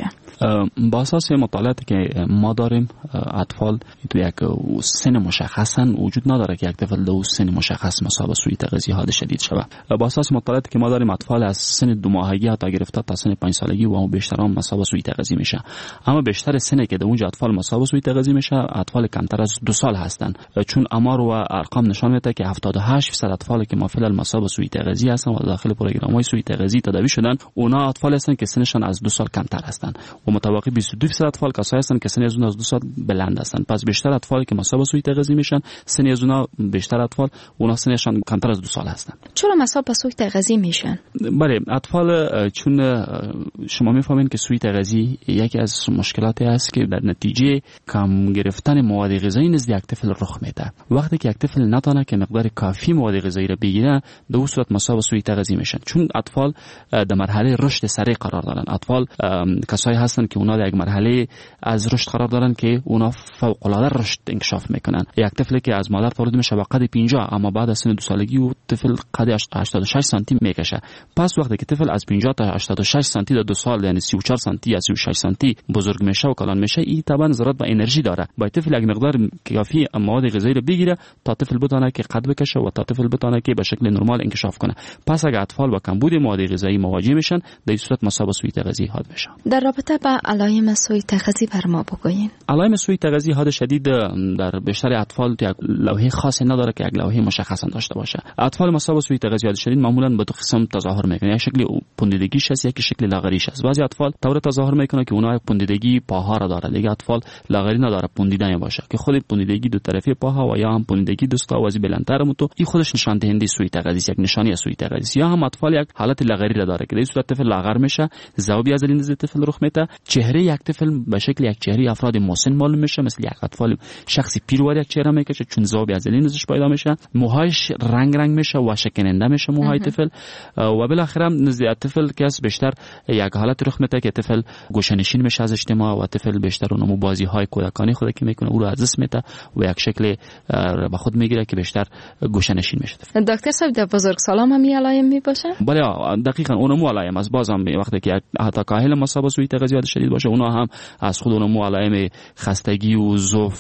با اساس مطالعاتی که ما داریم اطفال تو یک سن مشخصا وجود نداره که یک طفل در سن مشخص مصاب به سوء تغذیه حاد شدید شود. با اساس مطالعاتی که ما داریم اطفال از سن 2 ماهگی تا گرفته تا سن 5 سالگی و بیشتر هم مصاب به سوء تغذیه میشه. اما بیشتر سنی که در اونجا اطفال مصاب به سوء تغذیه میشه اطفال کمتر از 2 سال هستند، چون آمار و ارقام نشان میده که 78% اطفالی که مافعل مصاب به سوء تغذیه هستند و داخل پروگرام‌های سوء تغذیه تداوی شدن اونا اطفال هستند که سنشان از 2 سال کمتر هستند و متوقع 22% اطفال کسایی هستند که سن از 2 سال بلند هستند. پس بیشتر اطفالی که مصاب به سوء تغذیه میشن سن از اونا بیشتر اطفال اونا سنشان کمتر از 2 سال هستند. چرا مصاب به سوء تغذیه میشن؟ بله، اطفال چون شما میفهمین که سوء تغذیه یکی از مشکلاتی است که در نتیجه کم گرفتن مواد غذایی نزد یک طفل رخ میده. وقتی که یک طفل نتونه که مقدار کافی مواد غذایی را بگیره در اون صورت مصاب به سوء تغذیه میشن، چون اطفال در مرحله رشد سریع قرار دارن. اطفال کسایی هستند که اونا در یک مرحله از رشد قرار دارن که اونا فوق العاده رشد انکشاف میکنن. یک طفل که از مادر تولد میشه با قد 50 اما بعد از سن 2 سالگی و طفل قد 86 سانتی میکشه. پس وقتی که طفل از 50 تا 86 سانتی در 2 سال یعنی 34 سانتی یا 36 سانتی بزرگ میشه و کلان میشه، این طبعا ضرورت به انرژی داره. باید طفل یک مقدار کافی مواد غذایی رو بگیره تا طفل بتونه که قد بکشه و تا طفل بتونه که به شکل نرمال انکشاف کنه. پس اگر اطفال با کمبود مواد غذایی مواجه میشن در این صورت مصاب به سوء تغذیه حاد میشن. در رابطه با علائم سوء تغذیه بر ما بگوین. علائم سوء تغذیه حاد شدید در بیشتر اطفال یک لوحه خاصی نداره که یک لوحه مشخص داشته باشه. اطفال مصاب به سوء تغذیه حاد شدید معمولا به دو قسم تظاهر میکنه، یک شکل پوندیدگیش است، یک شکل لاغریش است. بعضی اطفال طور تظاهر میکنه که اونها پوندیدگی پاها را داره، دیگه اطفال لاغری نداره، پوندیدن باشه که خود پوندیدگی دو طرفه پاها و یا هم پوندیدگی دستا و از بلندتر متو، این خودش نشان دهنده سوء تغذیه، یک نشانی از سوء تغذیه. یا هم اطفال یک حالت لاغری را داره که در این صورت طفل لاغر میشه، ذوبی از لنز طفل رخ میده، چهره یک طفل به شکل یک چهره افراد مسن معلوم میشه، مثل یک اطفال شخصی پیرور یک چهره میکشه چون ذوبی از لنزش پیدا میشه، موهاش رنگ میشه و شکننده میشه موهای طفل و بالاخره نزد طفل که از بیشتر یک حالت رخ میده که طفل گوشه‌نشین میشه از اجتماع و طفل بیشتر اونمو بازی های کودکانه خود که میکنه او رو از دست میده و یک شکل به خود میگیره که بیشتر گوشه‌نشین میشه. دکتر صاحب در بزرگسالان هم علائم میباشه؟ بله دقیقاً اونمو علائم از بازم وقتی که حتی کاهل مصاب به سوء تغذیه شدید باشه اونا هم از خود اونمو علائم خستگی و ضعف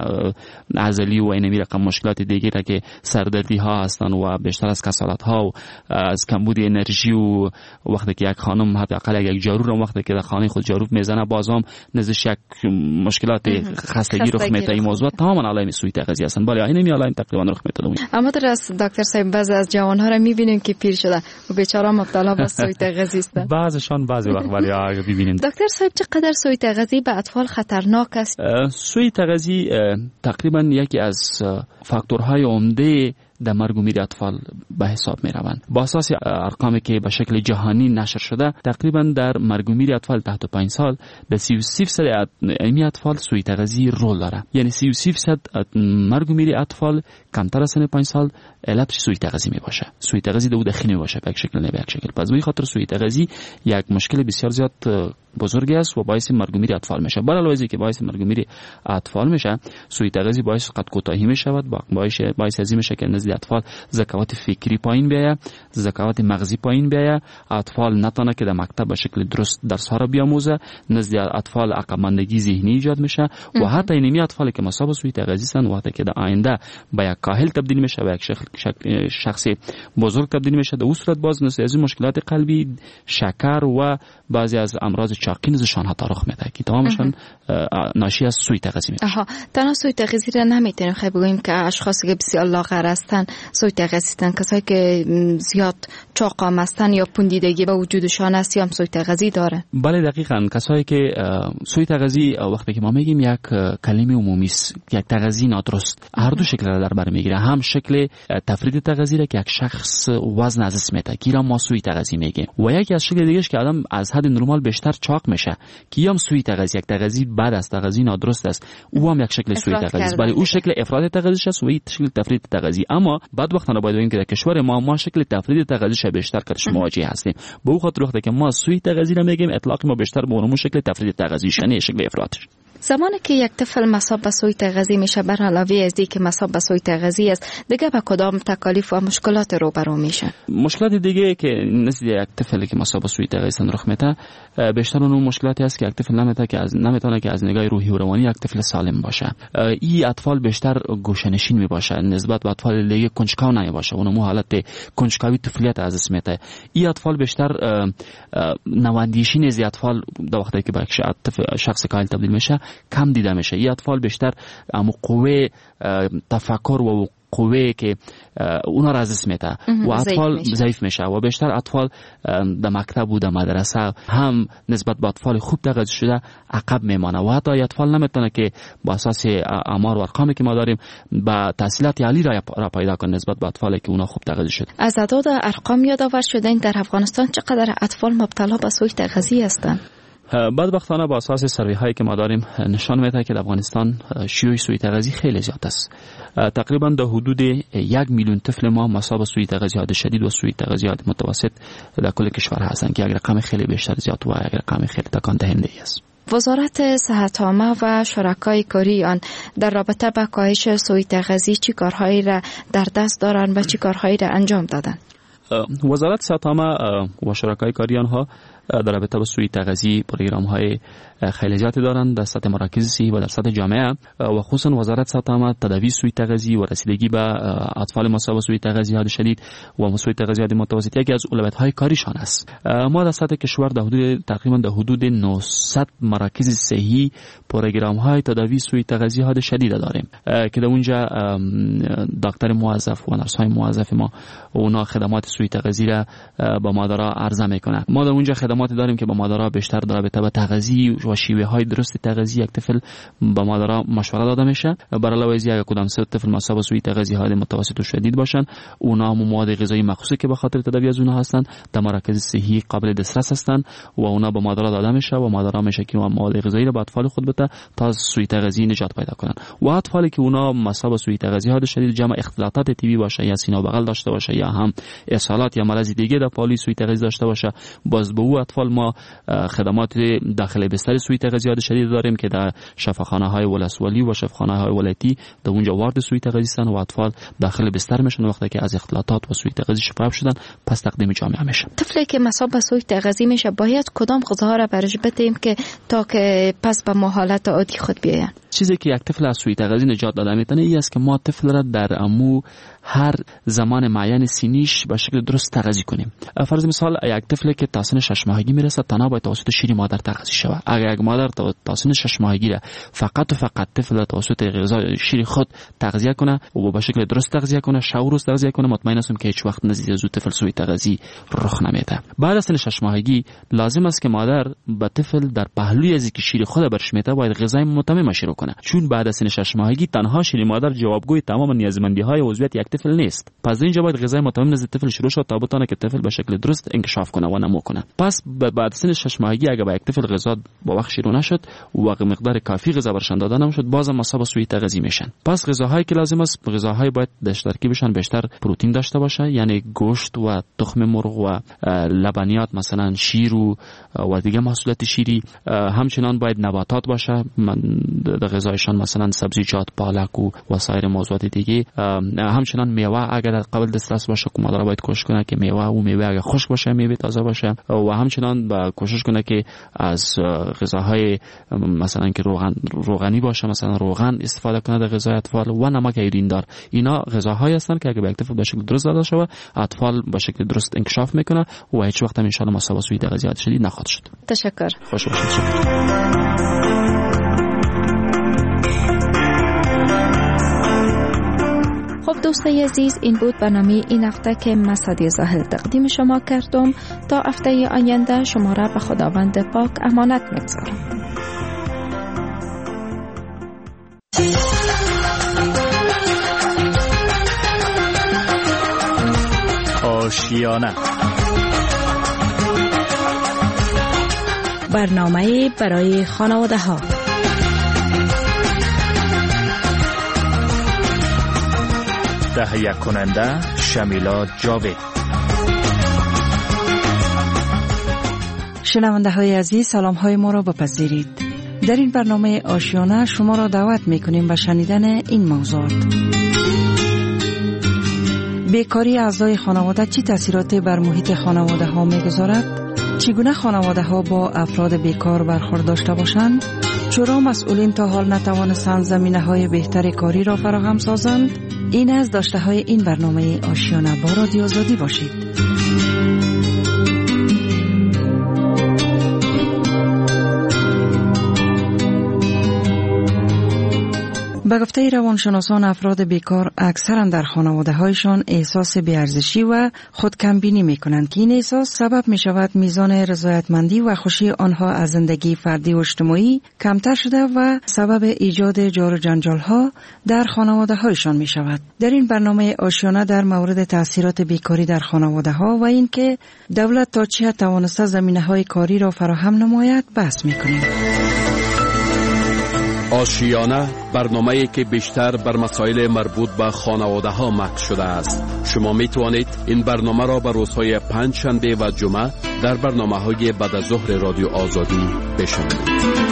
عضلی و اینمی رقم مشکلات دیگه که سردردی ها هستن و بیشتر از کسالت ها و از کمبود انرژی و وقتی که یک خانم حداقل یک جارو رو وقتی که در خانه خود جارو میزنه بازم نزدش یک مشکلات خستگی رخ میده. این موضوع تماما علائم سوء تغذیه هستن. بله اینمی علائم تقریبا رخ میده. اما درست دکتر صاحب بعضی از جوان ها رو میبینیم که پیر شدن و بیچاره مبتلا به سوء تغذیه هستند. بعضیشان بعضی وقت ولی ببینید دکتر صاحب چقدر سوء تغذیه به اطفال خطرناک است؟ سوء تغذیه تقریبا یکی از فاکتورهای عمده در مرگ و میر اطفال به حساب می روند. با اساس ارقامی که به شکل جهانی نشر شده تقریبا در مرگ و میر اطفال تحت 5 سال در 33% این اطفال سوء تغذیه رول داره. یعنی 33% مرگ و میر اطفال کمتر از سن 5 سال علتش سوء تغذیه می باشه. سوء تغذیه دو داخلی می باشه به یک شکل نه به یک شکل. پس به خاطر سوء تغذیه یک مشکل بسیار زیاد بزرگی است و باعث مرگ و میر اطفال میشه. علاوه از اینکه باعث مرگ و میر اطفال میشه، سوء تغذیه باعث قد کوتاهی میشود، باعث ازی میشه که نزد اطفال ذکاوت فکری پایین بیاید، ذکاوت مغزی پایین بیاید، اطفال نتونه که در مکتب به شکل درست درس ها را بیاموزه، نزد اطفال عقب ماندگی ذهنی ایجاد میشه و حتی اینمی اطفالی که مصاب به سوء تغذیه هستند وقتی که در آینده به یک کاهل تبدیل میشه، به یک شخص بزرگ تبدیل میشه، در اون صورت باز نزد از مشکلات قلبی، شکر و بعضی از امراض چاقی نزدشان حتی رخ میده که تمامشان ناشی از سوء تغذیه میشه. تنها سوء تغذیه را نمیتونیم خیلی بگوییم که اشخاصی که بسیار لاغر هستند سوء تغذیه هستند، کسایی که زیاد چاقام هستند یا پوندیدگی به وجودشان است یا هم سوی تغذی داره؟ بله دقیقاً. کسایی که سوی تغذی وقتی که ما میگیم یک کلمه عمومی است، یک تغذی نادرست هر دو شکل را در بر میگیره. هم شکل تفرید تغذی را که یک شخص وزن از اسم میده که ما سوی تغذی میگیم، و یکی از شکل دیگه که آدم از حد نرمال بیشتر چاق میشه که هم سوی تغذی، یک تغذی بعد از تغذی نادرست است، او هم یک شکل سوی تغذی است. بله او شکل افراط تغذی است و این شکل تفرید تغذی. اما بعد وقتا باید بگیم که در کشور ما شکل تفرید تغذی بیشتر کارش مواجه هستیم. به او خاطر وقتی که ما سوی تغذی را میگیم اطلاق ما بیشتر به اون شکل تفرید تغذی شنه شکل افراطش. زمانی که یک طفل مصاب به سوی تغذی میشه، بر علاوه از اینکه مصاب به سوی تغذی است، دیگه با کدام تکالیف و مشکلات روبرو میشه؟ مشکلات دیگه که نزد یک طفلی که مصاب به سوی تغذی رخ میده، بیشتر اون مشکلاتی است که یک طفل نمیتونه که از نگاه روحی و روانی یک طفل سالم باشه. این اطفال بیشتر گوشه‌نشین میباشه نسبت به اطفال دیگه کنجکاو نمیباشه، اونم حالت کنجکاوی طفولیت از اسم میده. این اطفال بیشتر نواندیشی از اطفال در وقتی که به شخص کامل تبدیل میشه کم دیده میشه. این اطفال بیشتر قوه تفکر و قوه که اونا را از اسم میده و اطفال ضعیف میشه و بیشتر اطفال در مکتب و در مدرسه هم نسبت به اطفال خوب تغذیه شده عقب میمانه و حتی اطفال نمیتونه که با اساس آمار و ارقامی که ما داریم با تحصیلات عالی را پیدا کنه نسبت به اطفالی که اونا خوب تغذیه شده. از اعداد ارقام یادآور شده این در افغانستان چقدر اطفال مبتلا به سوی تغذیه هستند؟ بدبختانه با اساس سروی هایی که ما داریم نشان میده که در افغانستان شیوع سوی تغذی خیلی زیاد است. تقریبا در حدود 1 میلیون طفل ما مصاب سوی تغذی حاد شدید و سوی تغذی حاد متوسط در کل کشور هستند که یک رقم خیلی بیشتر زیاد و یک رقم خیلی تکان دهنده است. وزارت صحت عامه و شرکای کاری آن در رابطه با کاهش سوی تغذی چی کارهایی را در دست دارند و چی کارهایی را انجام دادند؟ وزارت صحت عامه و شرکای کاری آنها در رابطه با سوی تغذی پروگرام‌های خیلی زیادی دارند در سطح مراکز صحی و در سطح جامعه و خصوصا وزارت صحت عامه تداوی سوی تغذی و رسیدگی به اطفال مصاب سوی تغذی حاد شدید و سوی تغذی حاد متوسط یکی از اولویت‌های کاریشان است. ما در سطح کشور تقریبا در حدود 900 مراکز صحی پروگرام‌های تداوی سوی تغذی حاد شدید داریم که در اونجا دکتر موظف و نرس‌های موظف ما اونا خدمات سوی تغذی را به مادرها عرضه میکنند. ما در اونجا خدماتی داریم که به مادرها بیشتر در رابطه با تغذیه و شیوه های درست تغذیه یک طفل به مادرها مشوره داده میشه. بر علاوه از یک کدام سه طفل مصاب سوی تغذی های متوسط و شدید باشن، اونا هم مواد غذایی مخصوصی که به خاطر تداوی از اونها هستند در مراکز صحی قابل دسترس هستند و اونا به مادرها داده میشه و مادرها میشه که مواد غذایی را به اطفال خود بده تا سوی تغذی نجات پیدا کنن. و اطفالی که اونا مصاب سوی تغذی های شدید جمع اختلالات طبی باشه یا سینه و بغل داشته باشه یا هم اسهالات یا مرض دیگه در پالی سوی تغذی داشته باشه، باز به او اطفال ما خدمات داخل بستر سوی تغذی حاد شدید داریم که در شفاخانه‌های ولسوالی و شفاخانه‌های ولایتی در اونجا وارد سوی تغذی هستند و اطفال داخل بستر میشن وقتی که از اختلالات و سوی تغذی شفا شدن پس تقدیم جامعه میشن. طفلی که مصاب به سوی تغذی میشه باید کدام غذاها را برش بدیم که تا که پس به حالت عادی خود بیاین؟ چیزی که یک طفل از سوی تغذی نجات داده میتونه این است که ما طفل را در امو هر زمان معین سینیش به شکل درست تغذیه کنیم. فرض مثال یک طفلی که تا سن 6 ماهگی میرسه تنها باید توسط شیر مادر تغذیه شود. اگر یک مادر تا سن 6 ماهگی را فقط و فقط طفل توسط غذای شیر خود تغذیه کنه و به شکل درست تغذیه کنه، شب روز تغذیه کنه، مطمئن هستم که هیچ وقت نزدیک از طفل سوی تغذی رخ نمیده. بعد از سن 6 ماهگی لازم است که مادر به طفل در پهلوی از که شیر خود برش میده باید غذای متمم شروع کنه، چون بعد از سن 6 ماهگی تنها شیر مادر جوابگوی تمام نیازمندی‌های عضویت یک طفل نیست. پس اینجا باید غذای متمم نزد طفل شروع شد تا بتونه که طفل به شکل درست انکشاف کنه و نمو کنه. پس بعد سن 6 ماهگی اگه با یک طفل غذا با وقت شروع نشد و مقدار کافی غذا برشان داده نشد بازم مصاب سوی تغذی میشن. پس غذاهایی که لازم است غذاهای باید در ترکیبشان بیشتر پروتئین داشته باشه، یعنی گوشت و تخم مرغ و لبنیات مثلا شیر و دیگه محصولات شیری. همچنان باید نباتات باشه در غذایشان مثلا سبزیجات، پالک و سایر موضوعات دیگه. همچنان میوه اگر قابل دسترس باشه که مادر باید کوشش کنه که میوه اگر خشک باشه، میوه تازه باشه و همچنان با کوشش کنه که از غذاهای مثلا که روغنی باشه، مثلا روغن استفاده کنه در غذای اطفال و نمک ایرین دار. اینا غذاهایی هستند که اگه به یک طفل به شکل درست داده شود اطفال به شکل درست انکشاف میکنه و هیچ وقت هم ان شاء الله مصاب سوی تغذیه حاد شدید نخواهد شد. تشکر. خوش باشید. خب دوستای عزیز، این بود برنامه این هفته که مسعد زاهد تقدیم شما کردم. تا هفته آینده شما را به خداوند پاک امانت می‌گذارم. آشیانه، برنامه برای خانواده ها. تهیه کننده شمیلا جاوید. شنونده های عزیز، سلام های ما را بپذیرید. در این برنامه آشیانه شما را دعوت می کنیم به شنیدن این موضوعات. بیکاری اعضای خانواده چی تاثیراتی بر محیط خانواده ها می گذارد؟ چگونه خانواده ها با افراد بیکار برخورد داشته باشند؟ چرا مسئولین تا حال نتوانستند زمینه های بهتر کاری را فراهم سازند؟ این از داشته های این برنامه آشیانه با رادیو آزادی باشید. به گفته روانشناسان، افراد بیکار اکثرا در خانواده هایشان احساس بی‌ارزشی و خودکمبینی می کنند که این احساس سبب می شود میزان رضایتمندی و خوشی آنها از زندگی فردی و اجتماعی کمتر شده و سبب ایجاد جار و جنجال ها در خانواده هایشان می شود. در این برنامه آشیانه در مورد تاثیرات بیکاری در خانواده ها و اینکه دولت تا چه حد توانسته زمینه های کاری را فراهم نماید بحث می کنیم. آشیانه، برنامه‌ای که بیشتر بر مسائل مربوط به خانواده ها مطرح شده است. شما می توانید این برنامه را به روزهای پنج شنبه و جمعه در برنامه‌های بعد از ظهر رادیو آزادی بشنوید.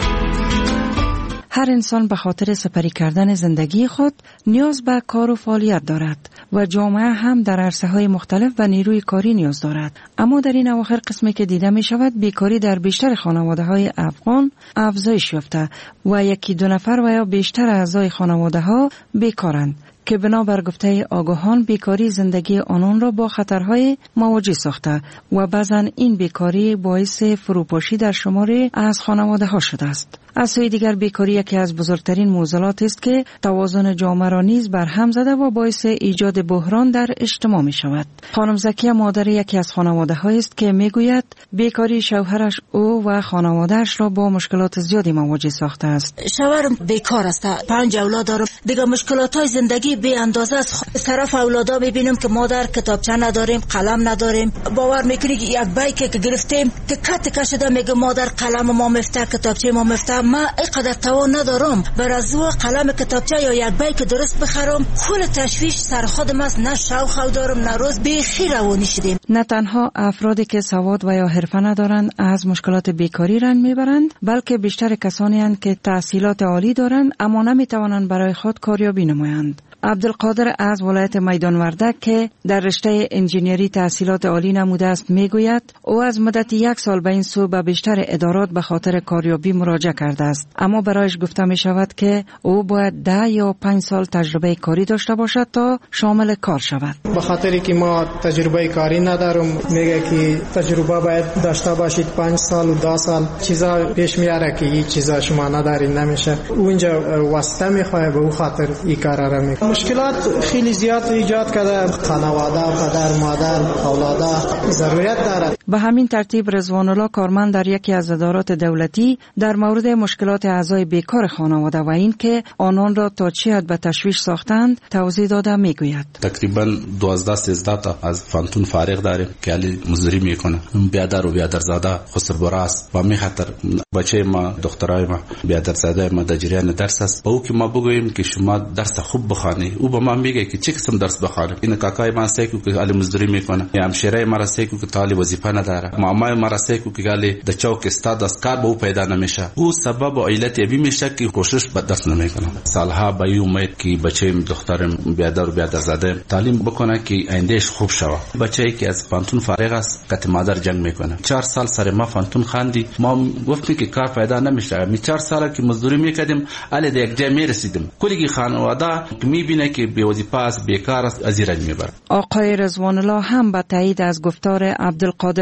هر انسان به خاطر سپری کردن زندگی خود نیاز به کار و فعالیت دارد و جامعه هم در عرصه‌های مختلف به نیروی کاری نیاز دارد. اما در این اواخر قسمی که دیده می شود بیکاری در بیشتر خانواده‌های افغان افزایش یافته و یکی دو نفر و یا بیشتر اعضای خانواده‌ها بیکارند که بنابر گفته آگاهان بیکاری زندگی آنان را با خطرهای مواجه ساخته و بعضن این بیکاری باعث فروپاشی در شماری از خانواده ها شده است. از سوی دیگر بیکاری یکی از بزرگترین معضلات است که توازن جامعه را نیز برهم زده و باعث ایجاد بحران در اجتماع می شود. خانم زکیه مادر یکی از خانواده ها است که می گوید بیکاری شوهرش او و خانوادهش را با مشکلات زیادی مواجه ساخته است. شوهرم بیکار است، 5 اولاد دارم، دیگه مشکلات های زندگی بی اندازه است. طرف اولادا میبینیم که مادر کتابچه نداریم، قلم نداریم. باور میکنی که یک بایک که گرفتیم که کت کشیده میگه مادر قلم ما مفته، کتابچه ما مفته. ما اینقدر توان ندارم بر از او قلم کتابچه یا یک بایک درست بخرم. کل تشویش سر خودم است، نه شوق دارم نه روز بیخی روانی شدیم. نه تنها افرادی که سواد و یا حرفه ندارند از مشکلات بیکاری رنج میبرند، بلکه بیشتر کسانی هستند که تحصیلات عالی دارند اما نمیتوانند برای خود کاریابی نمایند. عبدالقادر از ولایت میدان وردک که در رشته انجینری تحصیلات عالی نموده است میگوید او از مدت 1 سال به این سو به بیشتر ادارات به خاطر کاریابی مراجعه کرده است، اما برایش گفته می شود که او باید 10 یا 5 سال تجربه کاری داشته باشد تا شامل کار شود. به خاطری که ما تجربه کاری ندارم میگه که تجربه باید داشته باشید 5 سال و 10 سال. چیزا پیش میاره که این چیزا شما ندارید نمیشه. اونجا واسطه میخواد به اون خاطر این کار را میکنه. مشکلات خیلی زیاد ایجاد کرده. خانواده، پدر، مادر، اولادا ضرورت دارد. به همین ترتیب رضوان الله کارمند در یکی از ادارات دولتی در مورد مشکلات اعضای بیکار خانواده و این که آنان را تا چه حد به تشویش ساختند توضیح داده میگوید. تقریبا 12-13 تا از فانتون فارغ داریم که علی مزدوری میکنه. بیادر و بیادرزاده خسربرا است و می خاطر بچه ما دخترای ما بیادرزاده ما در جریان درس است. با او که ما بگوییم که شما درس خوب بخوانی، او به ما میگه که چه قسم درس بخوانم. این کاکای ما سیکو که علی مزدوری میکنه، یا همشیره ما سیکو که طالب وظیفه نداره، مامای ما سیکو که علی د چوک استاد است کار به او پیدا نمیشه. او سبب و علت ابی میشه که کوشش به درس نمیکنه. سالها به این امید که بچه دخترم بیادر و بیادرزاده تعلیم بکنه که آیندهش خوب شوه. بچه‌ای که از فانتون فارغ است کت مادر جنگ میکنه. 4 سال سر ما فانتون خاندی، ما گفتیم که کار پیدا نمیشه. می 4 سال که مزدوری میکردیم علی د یک جای میرسیدیم. کلی خانواده میبینه که بی وظیفه است، بیکار است، از رنج میبره. آقای رضوان الله هم به تایید از گفتار عبدالقادر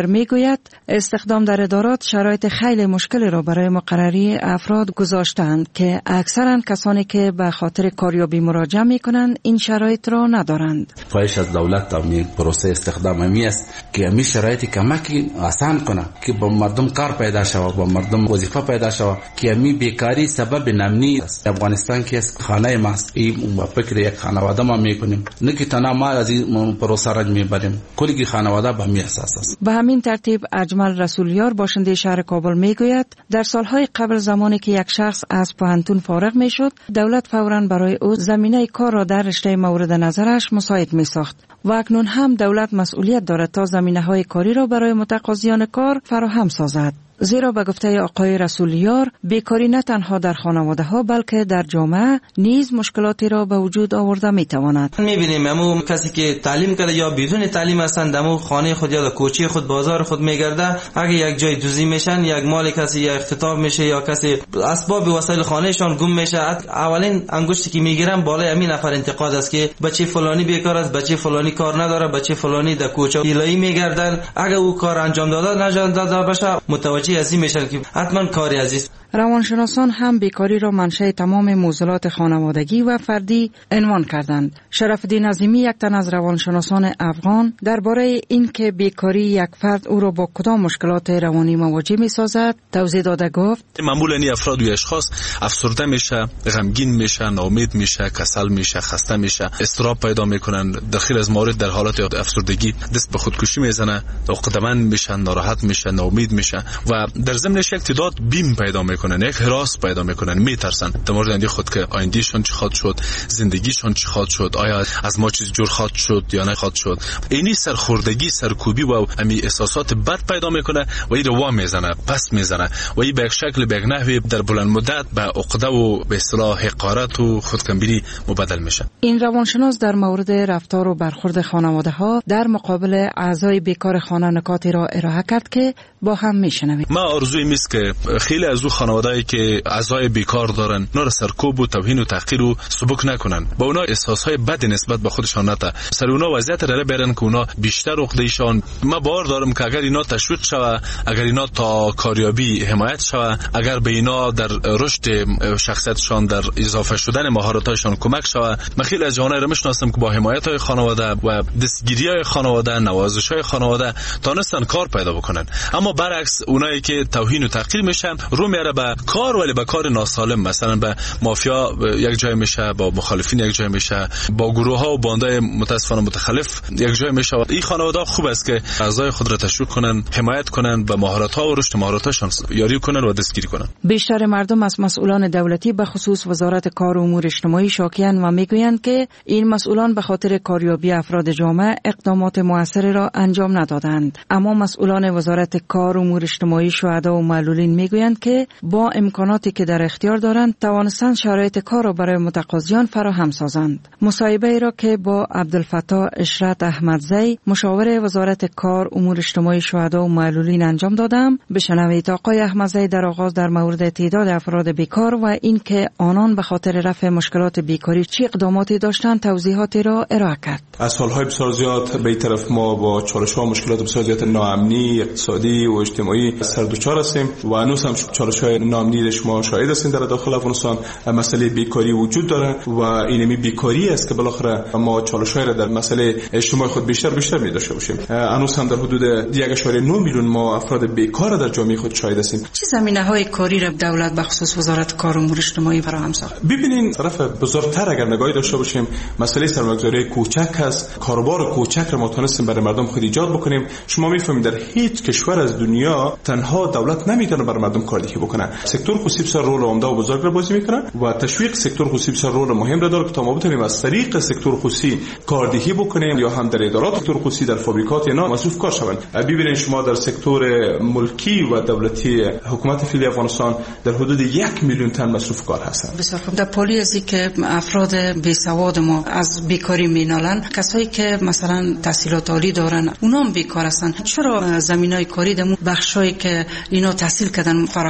مولر میگوید استخدام در ادارات شرایط خیلی مشکلی را برای مقرری افراد گذاشتند که اکثرا کسانی که به خاطر کاریابی مراجعه میکنند این شرایط را ندارند. خواهش از دولت امی پروسه استخدام امی است که امی شرایطی کمکی آسان کنه که با مردم کار پیدا شود، با مردم وظیفه پیدا شود، که امی بیکاری سبب نامنی است. افغانستان که خانه ماست، این با فکر یک خانواده ما میکنیم، نه که تنها ما از این پروسه را میبریم، کلی خانواده به همین اساس است. به همین ترتیب اجمل رسولیار باشنده شهر کابل میگوید در سالهای قبل زمانی که یک شخص از پوهنتون فارغ میشد، دولت فوراً برای او زمینه کار را در رشته مورد نظرش مساعد میساخت و اکنون هم دولت مسئولیت دارد تا زمینه‌های کاری را برای متقاضیان کار فراهم سازد. زیرا به گفته آقای رسولیار بیکاری نه تنها در خانواده ها بلکه در جامعه نیز مشکلاتی را به وجود آورده می تواند. میبینیم همون کسی که تعلیم کرده یا بدون تعلیم هستند دمو خانه خود یا در کوچه خود بازار خود میگرده، اگه یک جای دزدی میشن، یک مال کسی یا اختطاف میشه یا کسی اسباب وسایل خانهشان گم میشه، اولین انگشتی که میگیرن بالای همین نفر انتقاد است که بچه فلانی بیکار است، بچه فلانی کار نداره، بچه فلانی در کوچه ایلایی میگردن. اگه او کار انجام داده بشه متوجه ازی میشن که حتما کاری عزیز. روانشناسان هم بیکاری را منشأ تمام معضلات خانوادگی و فردی عنوان کردند. شرف‌الدین عظیمی، یک تن از روانشناسان افغان، درباره اینکه بیکاری یک فرد او را با کدام مشکلات روانی مواجه می‌سازد توضیح داده گفت: معمولاً این افراد و اشخاص افسرده میشه، غمگین میشه، ناامید میشه، کسل میشه، خسته میشه، اضطراب پیدا میکنن، در خیلی از موارد در حالت افسردگی دست به خودکشی میزنه، عقده‌مند میشن، ناراحت میشن، ناامید میشه و در ضمنش یک تعداد بیم پیدا میکنن، یک هراس پیدا میکنن، میترسن در مورد آینده خود که آیندهشون چی خواهد شد، زندگیشون چی خواهد شد، آیا از ما چیز جور خواهد شد یا نه خواهد شد. اینی سرخوردگی، سرکوبی و امی احساسات بد پیدا میکنه و این رو میزنه، پس میزنه و این به یک شکل به یک نحوی در بلند مدت به عقده و به اصطلاح حقارت و خودکمبینی مبدل میشه. این روانشناس در مورد رفتار و برخورد خانواده ها در مقابل اعضای بیکار خانه نکاتی را ارائه کرد که با هم میشنویم. ما آرزوی میست که خیلی از خانواده‌ای که اعضای بیکار دارن اونا را سرکوب و توهین و تحقیر و سبک نکنن، با اونا احساسهای بد نسبت به خودشان نته، سر اونا وضعیت را برن که اونا بیشتر عقده‌شان. ما باور دارم که اگر اینا تشویق شوه، اگر اینا تا کاریابی حمایت شوه، اگر به اینا در رشد شخصیتشان، در اضافه شدن مهارت‌هاشان کمک شوه، من خیلی از جوانای را میشناسم که با حمایت‌های خانواده و دستگیری‌های خانواده، نوازش‌های خانواده تونستن کار پیدا بکنن. اما برعکس اونایی که توهین و تحقیر میشن رو میاره به کار، ولی به کار ناسالم، مثلا به مافیا یک جای میشه، با مخالفین یک جای میشه، با گروه ها و باندای متاسفانه متخلف یک جای میشه. این خانواده خوب است که اعضای خود را تشویق کنن، حمایت کنن، به مهارت ها و رشد مهارتاشون یاری کنن و دستگیری کنن. بیشتر مردم از مسئولان دولتی به خصوص وزارت کار و امور اجتماعی شاکی‌اند و میگویند که این مسئولان به خاطر کاریابی افراد جامعه اقدامات موثری را انجام ندادند. اما مسئولان وزارت کار و امور اجتماعی، شهدا و معلولین میگویند که با امکاناتی که در اختیار دارند توانستند شرایط کار را برای متقاضیان فراهم سازند. مصاحبه را که با عبدالفتاح اشرت احمدزی، مشاور وزارت کار، امور اجتماعی، شهدا و معلولین انجام دادم، بشنوید. آقای احمدزی در آغاز در مورد تعداد افراد بیکار و اینکه آنان به خاطر رفع مشکلات بیکاری چه اقداماتی داشتند توضیحاتی را ارائه کرد. از سالهای بسیار زیاد به این طرف ما با چالش‌ها و مشکلات بسیار زیاد ناامنی اقتصادی و اجتماعی سر دچار هستیم و هنوز هم چالش‌های ناامنی شما شاهد هستین در داخل افغانستان. مسئله بیکاری وجود داره و اینمی بیکاری است که بالاخره ما چالش‌های را در مسئله اجتماعی خود بیشتر می‌داشته باشیم. هنوز هم در حدود 1.9 میلیون ما افراد بیکار در جامعه خود شاهد هستیم. چه زمینه‌های کاری را دولت به خصوص وزارت کار و امور اجتماعی فراهم ساخت؟ ببینین طرف بزرگتر اگر نگاهی داشته باشیم، مسئله سرمایه‌گذاری کوچک است. کاروبار کوچک را ما تونستیم برای مردم خود ایجاد بکنیم. شما می‌فهمید در هیچ کشور از دنیا تنها دولت نمیتونه برای مردم کاردهی بکنه. سکتور خصوصی بسیار رول عمده و بزرگ را بازی میکنه و تشویق سکتور خصوصی بسیار رول مهم را داره که تا ما بتونیم از طریق سکتور خصوصی کاردهی بکنیم یا هم در ادارات سکتور خصوصی، در فابریکات یا مصروف کار شوند. ببینید شما در سکتور ملکی و دولتی حکومت فعلی افغانستان در حدود 1 میلیون تن مصروف کار هستند. بسیار خوب. در پالی ازی که افراد بیسواد ما از بیکاری مینالن، کسایی که مثلا تحصیلات عالی دارن اونا هم بیکار هستن، چرا زمینای کاری در بخشایی که اینا تحصیل کردن فراهم نشد؟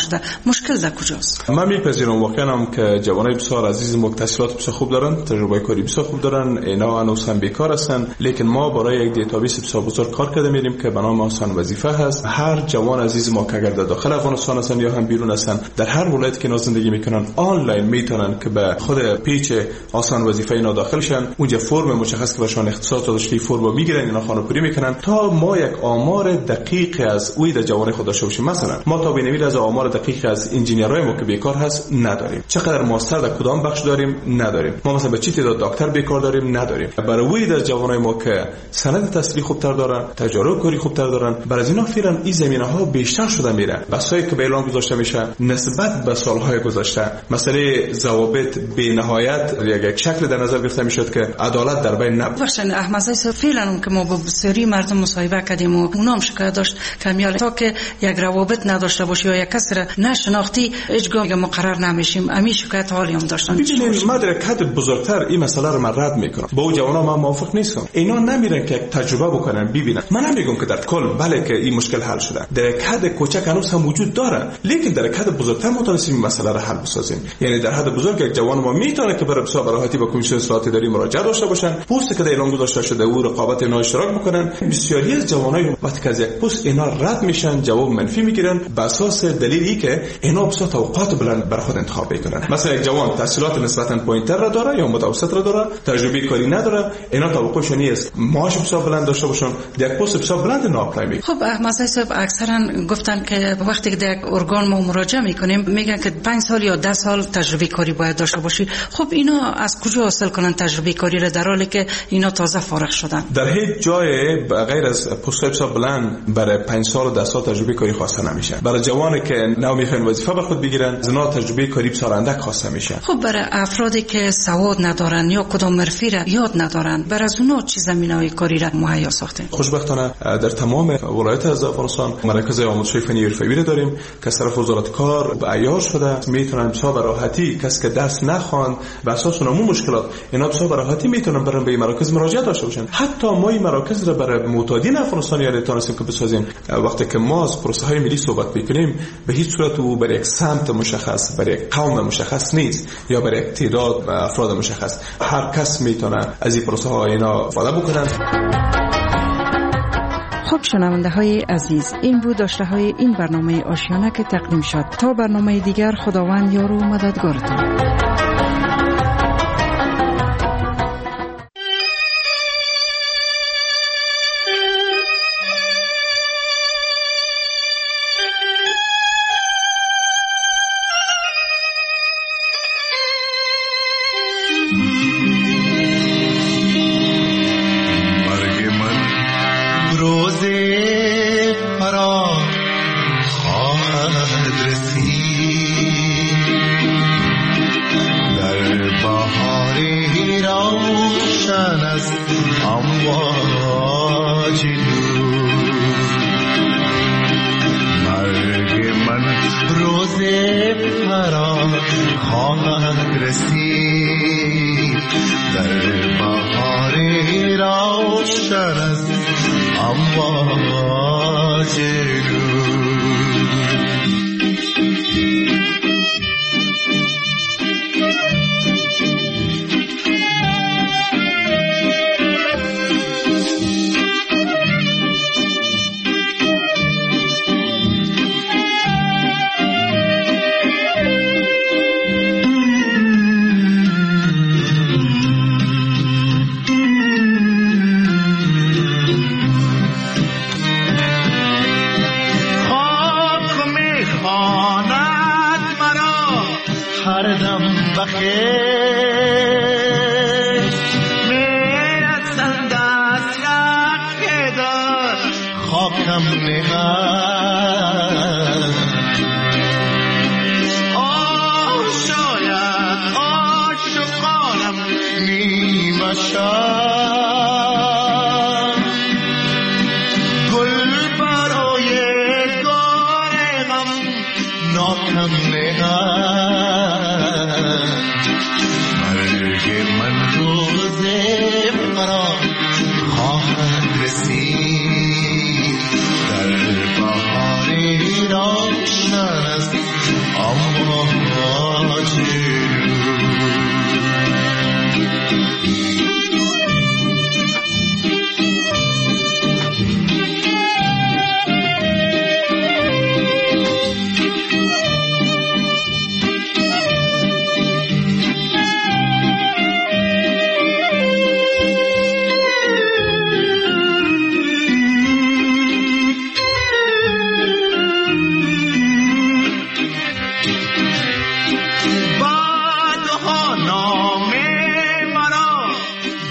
شده. مشکل در کجاست؟ من میپذیرم واقعا که جوانای بسیار عزیز ما تحصیلات بسیار خوب دارن، تجربه کاری بسیار خوب دارن، اینا هنوز هم بیکار هستن، لیکن ما برای یک دیتابیس بسیار بزرگ کار کرده میریم که به نام آسان وظیفه هست. هر جوان عزیز ما که اگر در داخل افغانستان هستن یا هم بیرون هستن، در هر ولایت که زندگی میکنن آنلاین میتونن که به خود پیج آسان وظیفه اینا داخل شن، اونجا فرم مشخص که برشان اختصاص داشته فرم میگیرن، اینا خانه‌پوری میکنن تا ما یک آمار دقیق از اوی در جوان خود داشته باشیم. مثلا ما تا بینویل از آمار دقیق از انجینیرای ما که بیکار هست نداریم، چقدر ماستر در کدام بخش داریم نداریم، ما مثلا به چه تعداد دکتر بیکار داریم نداریم. برای اوی در جوانای ما که سند تحصیلی خوبتر دارن، تجربه کاری خوبتر دارن، برای از اینا فعلا این زمینه‌ها بیشتر شده میره. بسایی که به اعلام گذاشته میشه نسبت به سالهای گذشته، مسئله ضوابط به نهایت یک شکل در نظر گرفته میشد که عدالت در بین نبود. بخشن احمد زاید فعلا که ما با بسیاری مردم مصاحبه کردیم و اونا هم شکایت داشت که میال تا که یک روابط نداشته باشی یا یک کس را نشناختی هیچگاه مقرر نمیشیم. امی شکایت حالی هم داشتن. ببینید ما در حد بزرگتر این مسئله رو من رد میکنم. با جوانا من موافق نیستم. اینا نمیرن که تجربه بکنن ببینن. من نمیگم که در کل بله که این مشکل حل شده. در حد کوچک هنوز هم وجود داره، لیکن در حد بزرگتر متونستیم این مسئله رو حل بسازیم. یعنی در حد بزرگ یک جوان ما میتونه که برای بسیار راحتی با کمیسیون اصلاحات اداری مراجعه داشته باشن، پست که در اعلام گذاشته شده او رقابت اینا اشتراک بکنن. بسیاری از جوانای وقتی که از یک پست اینا رد میشن جواب منفی میگیرن به اساس دلیلی که اینا بسیار توقعات بلند بر خود انتخاب میکنن. مثلا یک جوان تحصیلات نسبتا پایینتر را داره یا متوسط را داره، تجربه کاری نداره، اینا توقعش نیست معاش بسیار بلند داشته باشن، یک پست بسیار بلند نا اپلای میکنن. خب احمد صاحب اکثرا گفتن که وقتی که در یک ارگان ما مراجعه میکنیم میگن که 5 سال یا 10 سال تجربه کاری باید داشته باشی. خب اینا از کجا حاصل کنن تجربه کاری را در حالی که اینا تازه فارغ شدن؟ در هیچ جای غیر از پست بسیار بلند برای 5 سال و 10 سال تجربه کاری خواسته نمیشه. برای جوانی که نو میخوان وظیفه بر خود بگیرن زنا تجربه کاری بسیار اندک خواسته میشه. خب برای افرادی که سواد ندارن یا کدام مرفی را یاد ندارن، برای از اونها چه زمینه‌های کاری را مهیا ساخته؟ خوشبختانه در تمام ولایت از افغانستان مراکز آموزشی فنی و حرفه‌ای داریم که از طرف وزارت کار عیار شده، میتونن بسیار به راحتی کسی که درس نخواند به اساس اون مشکلات اینا بسیار به راحتی میتونن برن به مراکز مراجعه داشته باشن. حتی ما این مراکز را برای معتادین افغانستان یعنی تونستیم که بسازیم. وقتی که ما از پروسه‌های ملی صحبت می‌کنیم به هیچ صورت او برای یک سمت مشخص، برای یک قوم مشخص نیست یا برای یک تعداد افراد مشخص. هر کس میتونه از این پروسه‌ها اینا استفاده بکنن. خب شنونده های عزیز، این بود داشته های این برنامه آشیانه که تقدیم شد. تا برنامه دیگر خداوند یار و مددگارتان.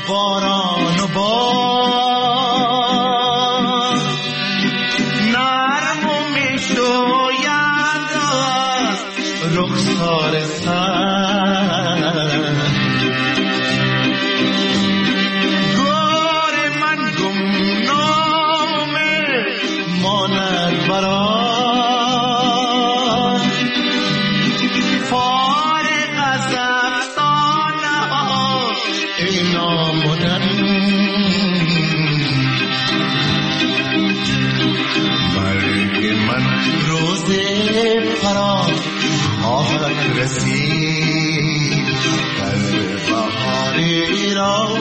باران و باد نرم و می شوید رخسار سر گور من گمنامه ماند برای فارغ از افسانه ها اینا مدن مرگ من روز فرار خواهد رسید در بهار ایران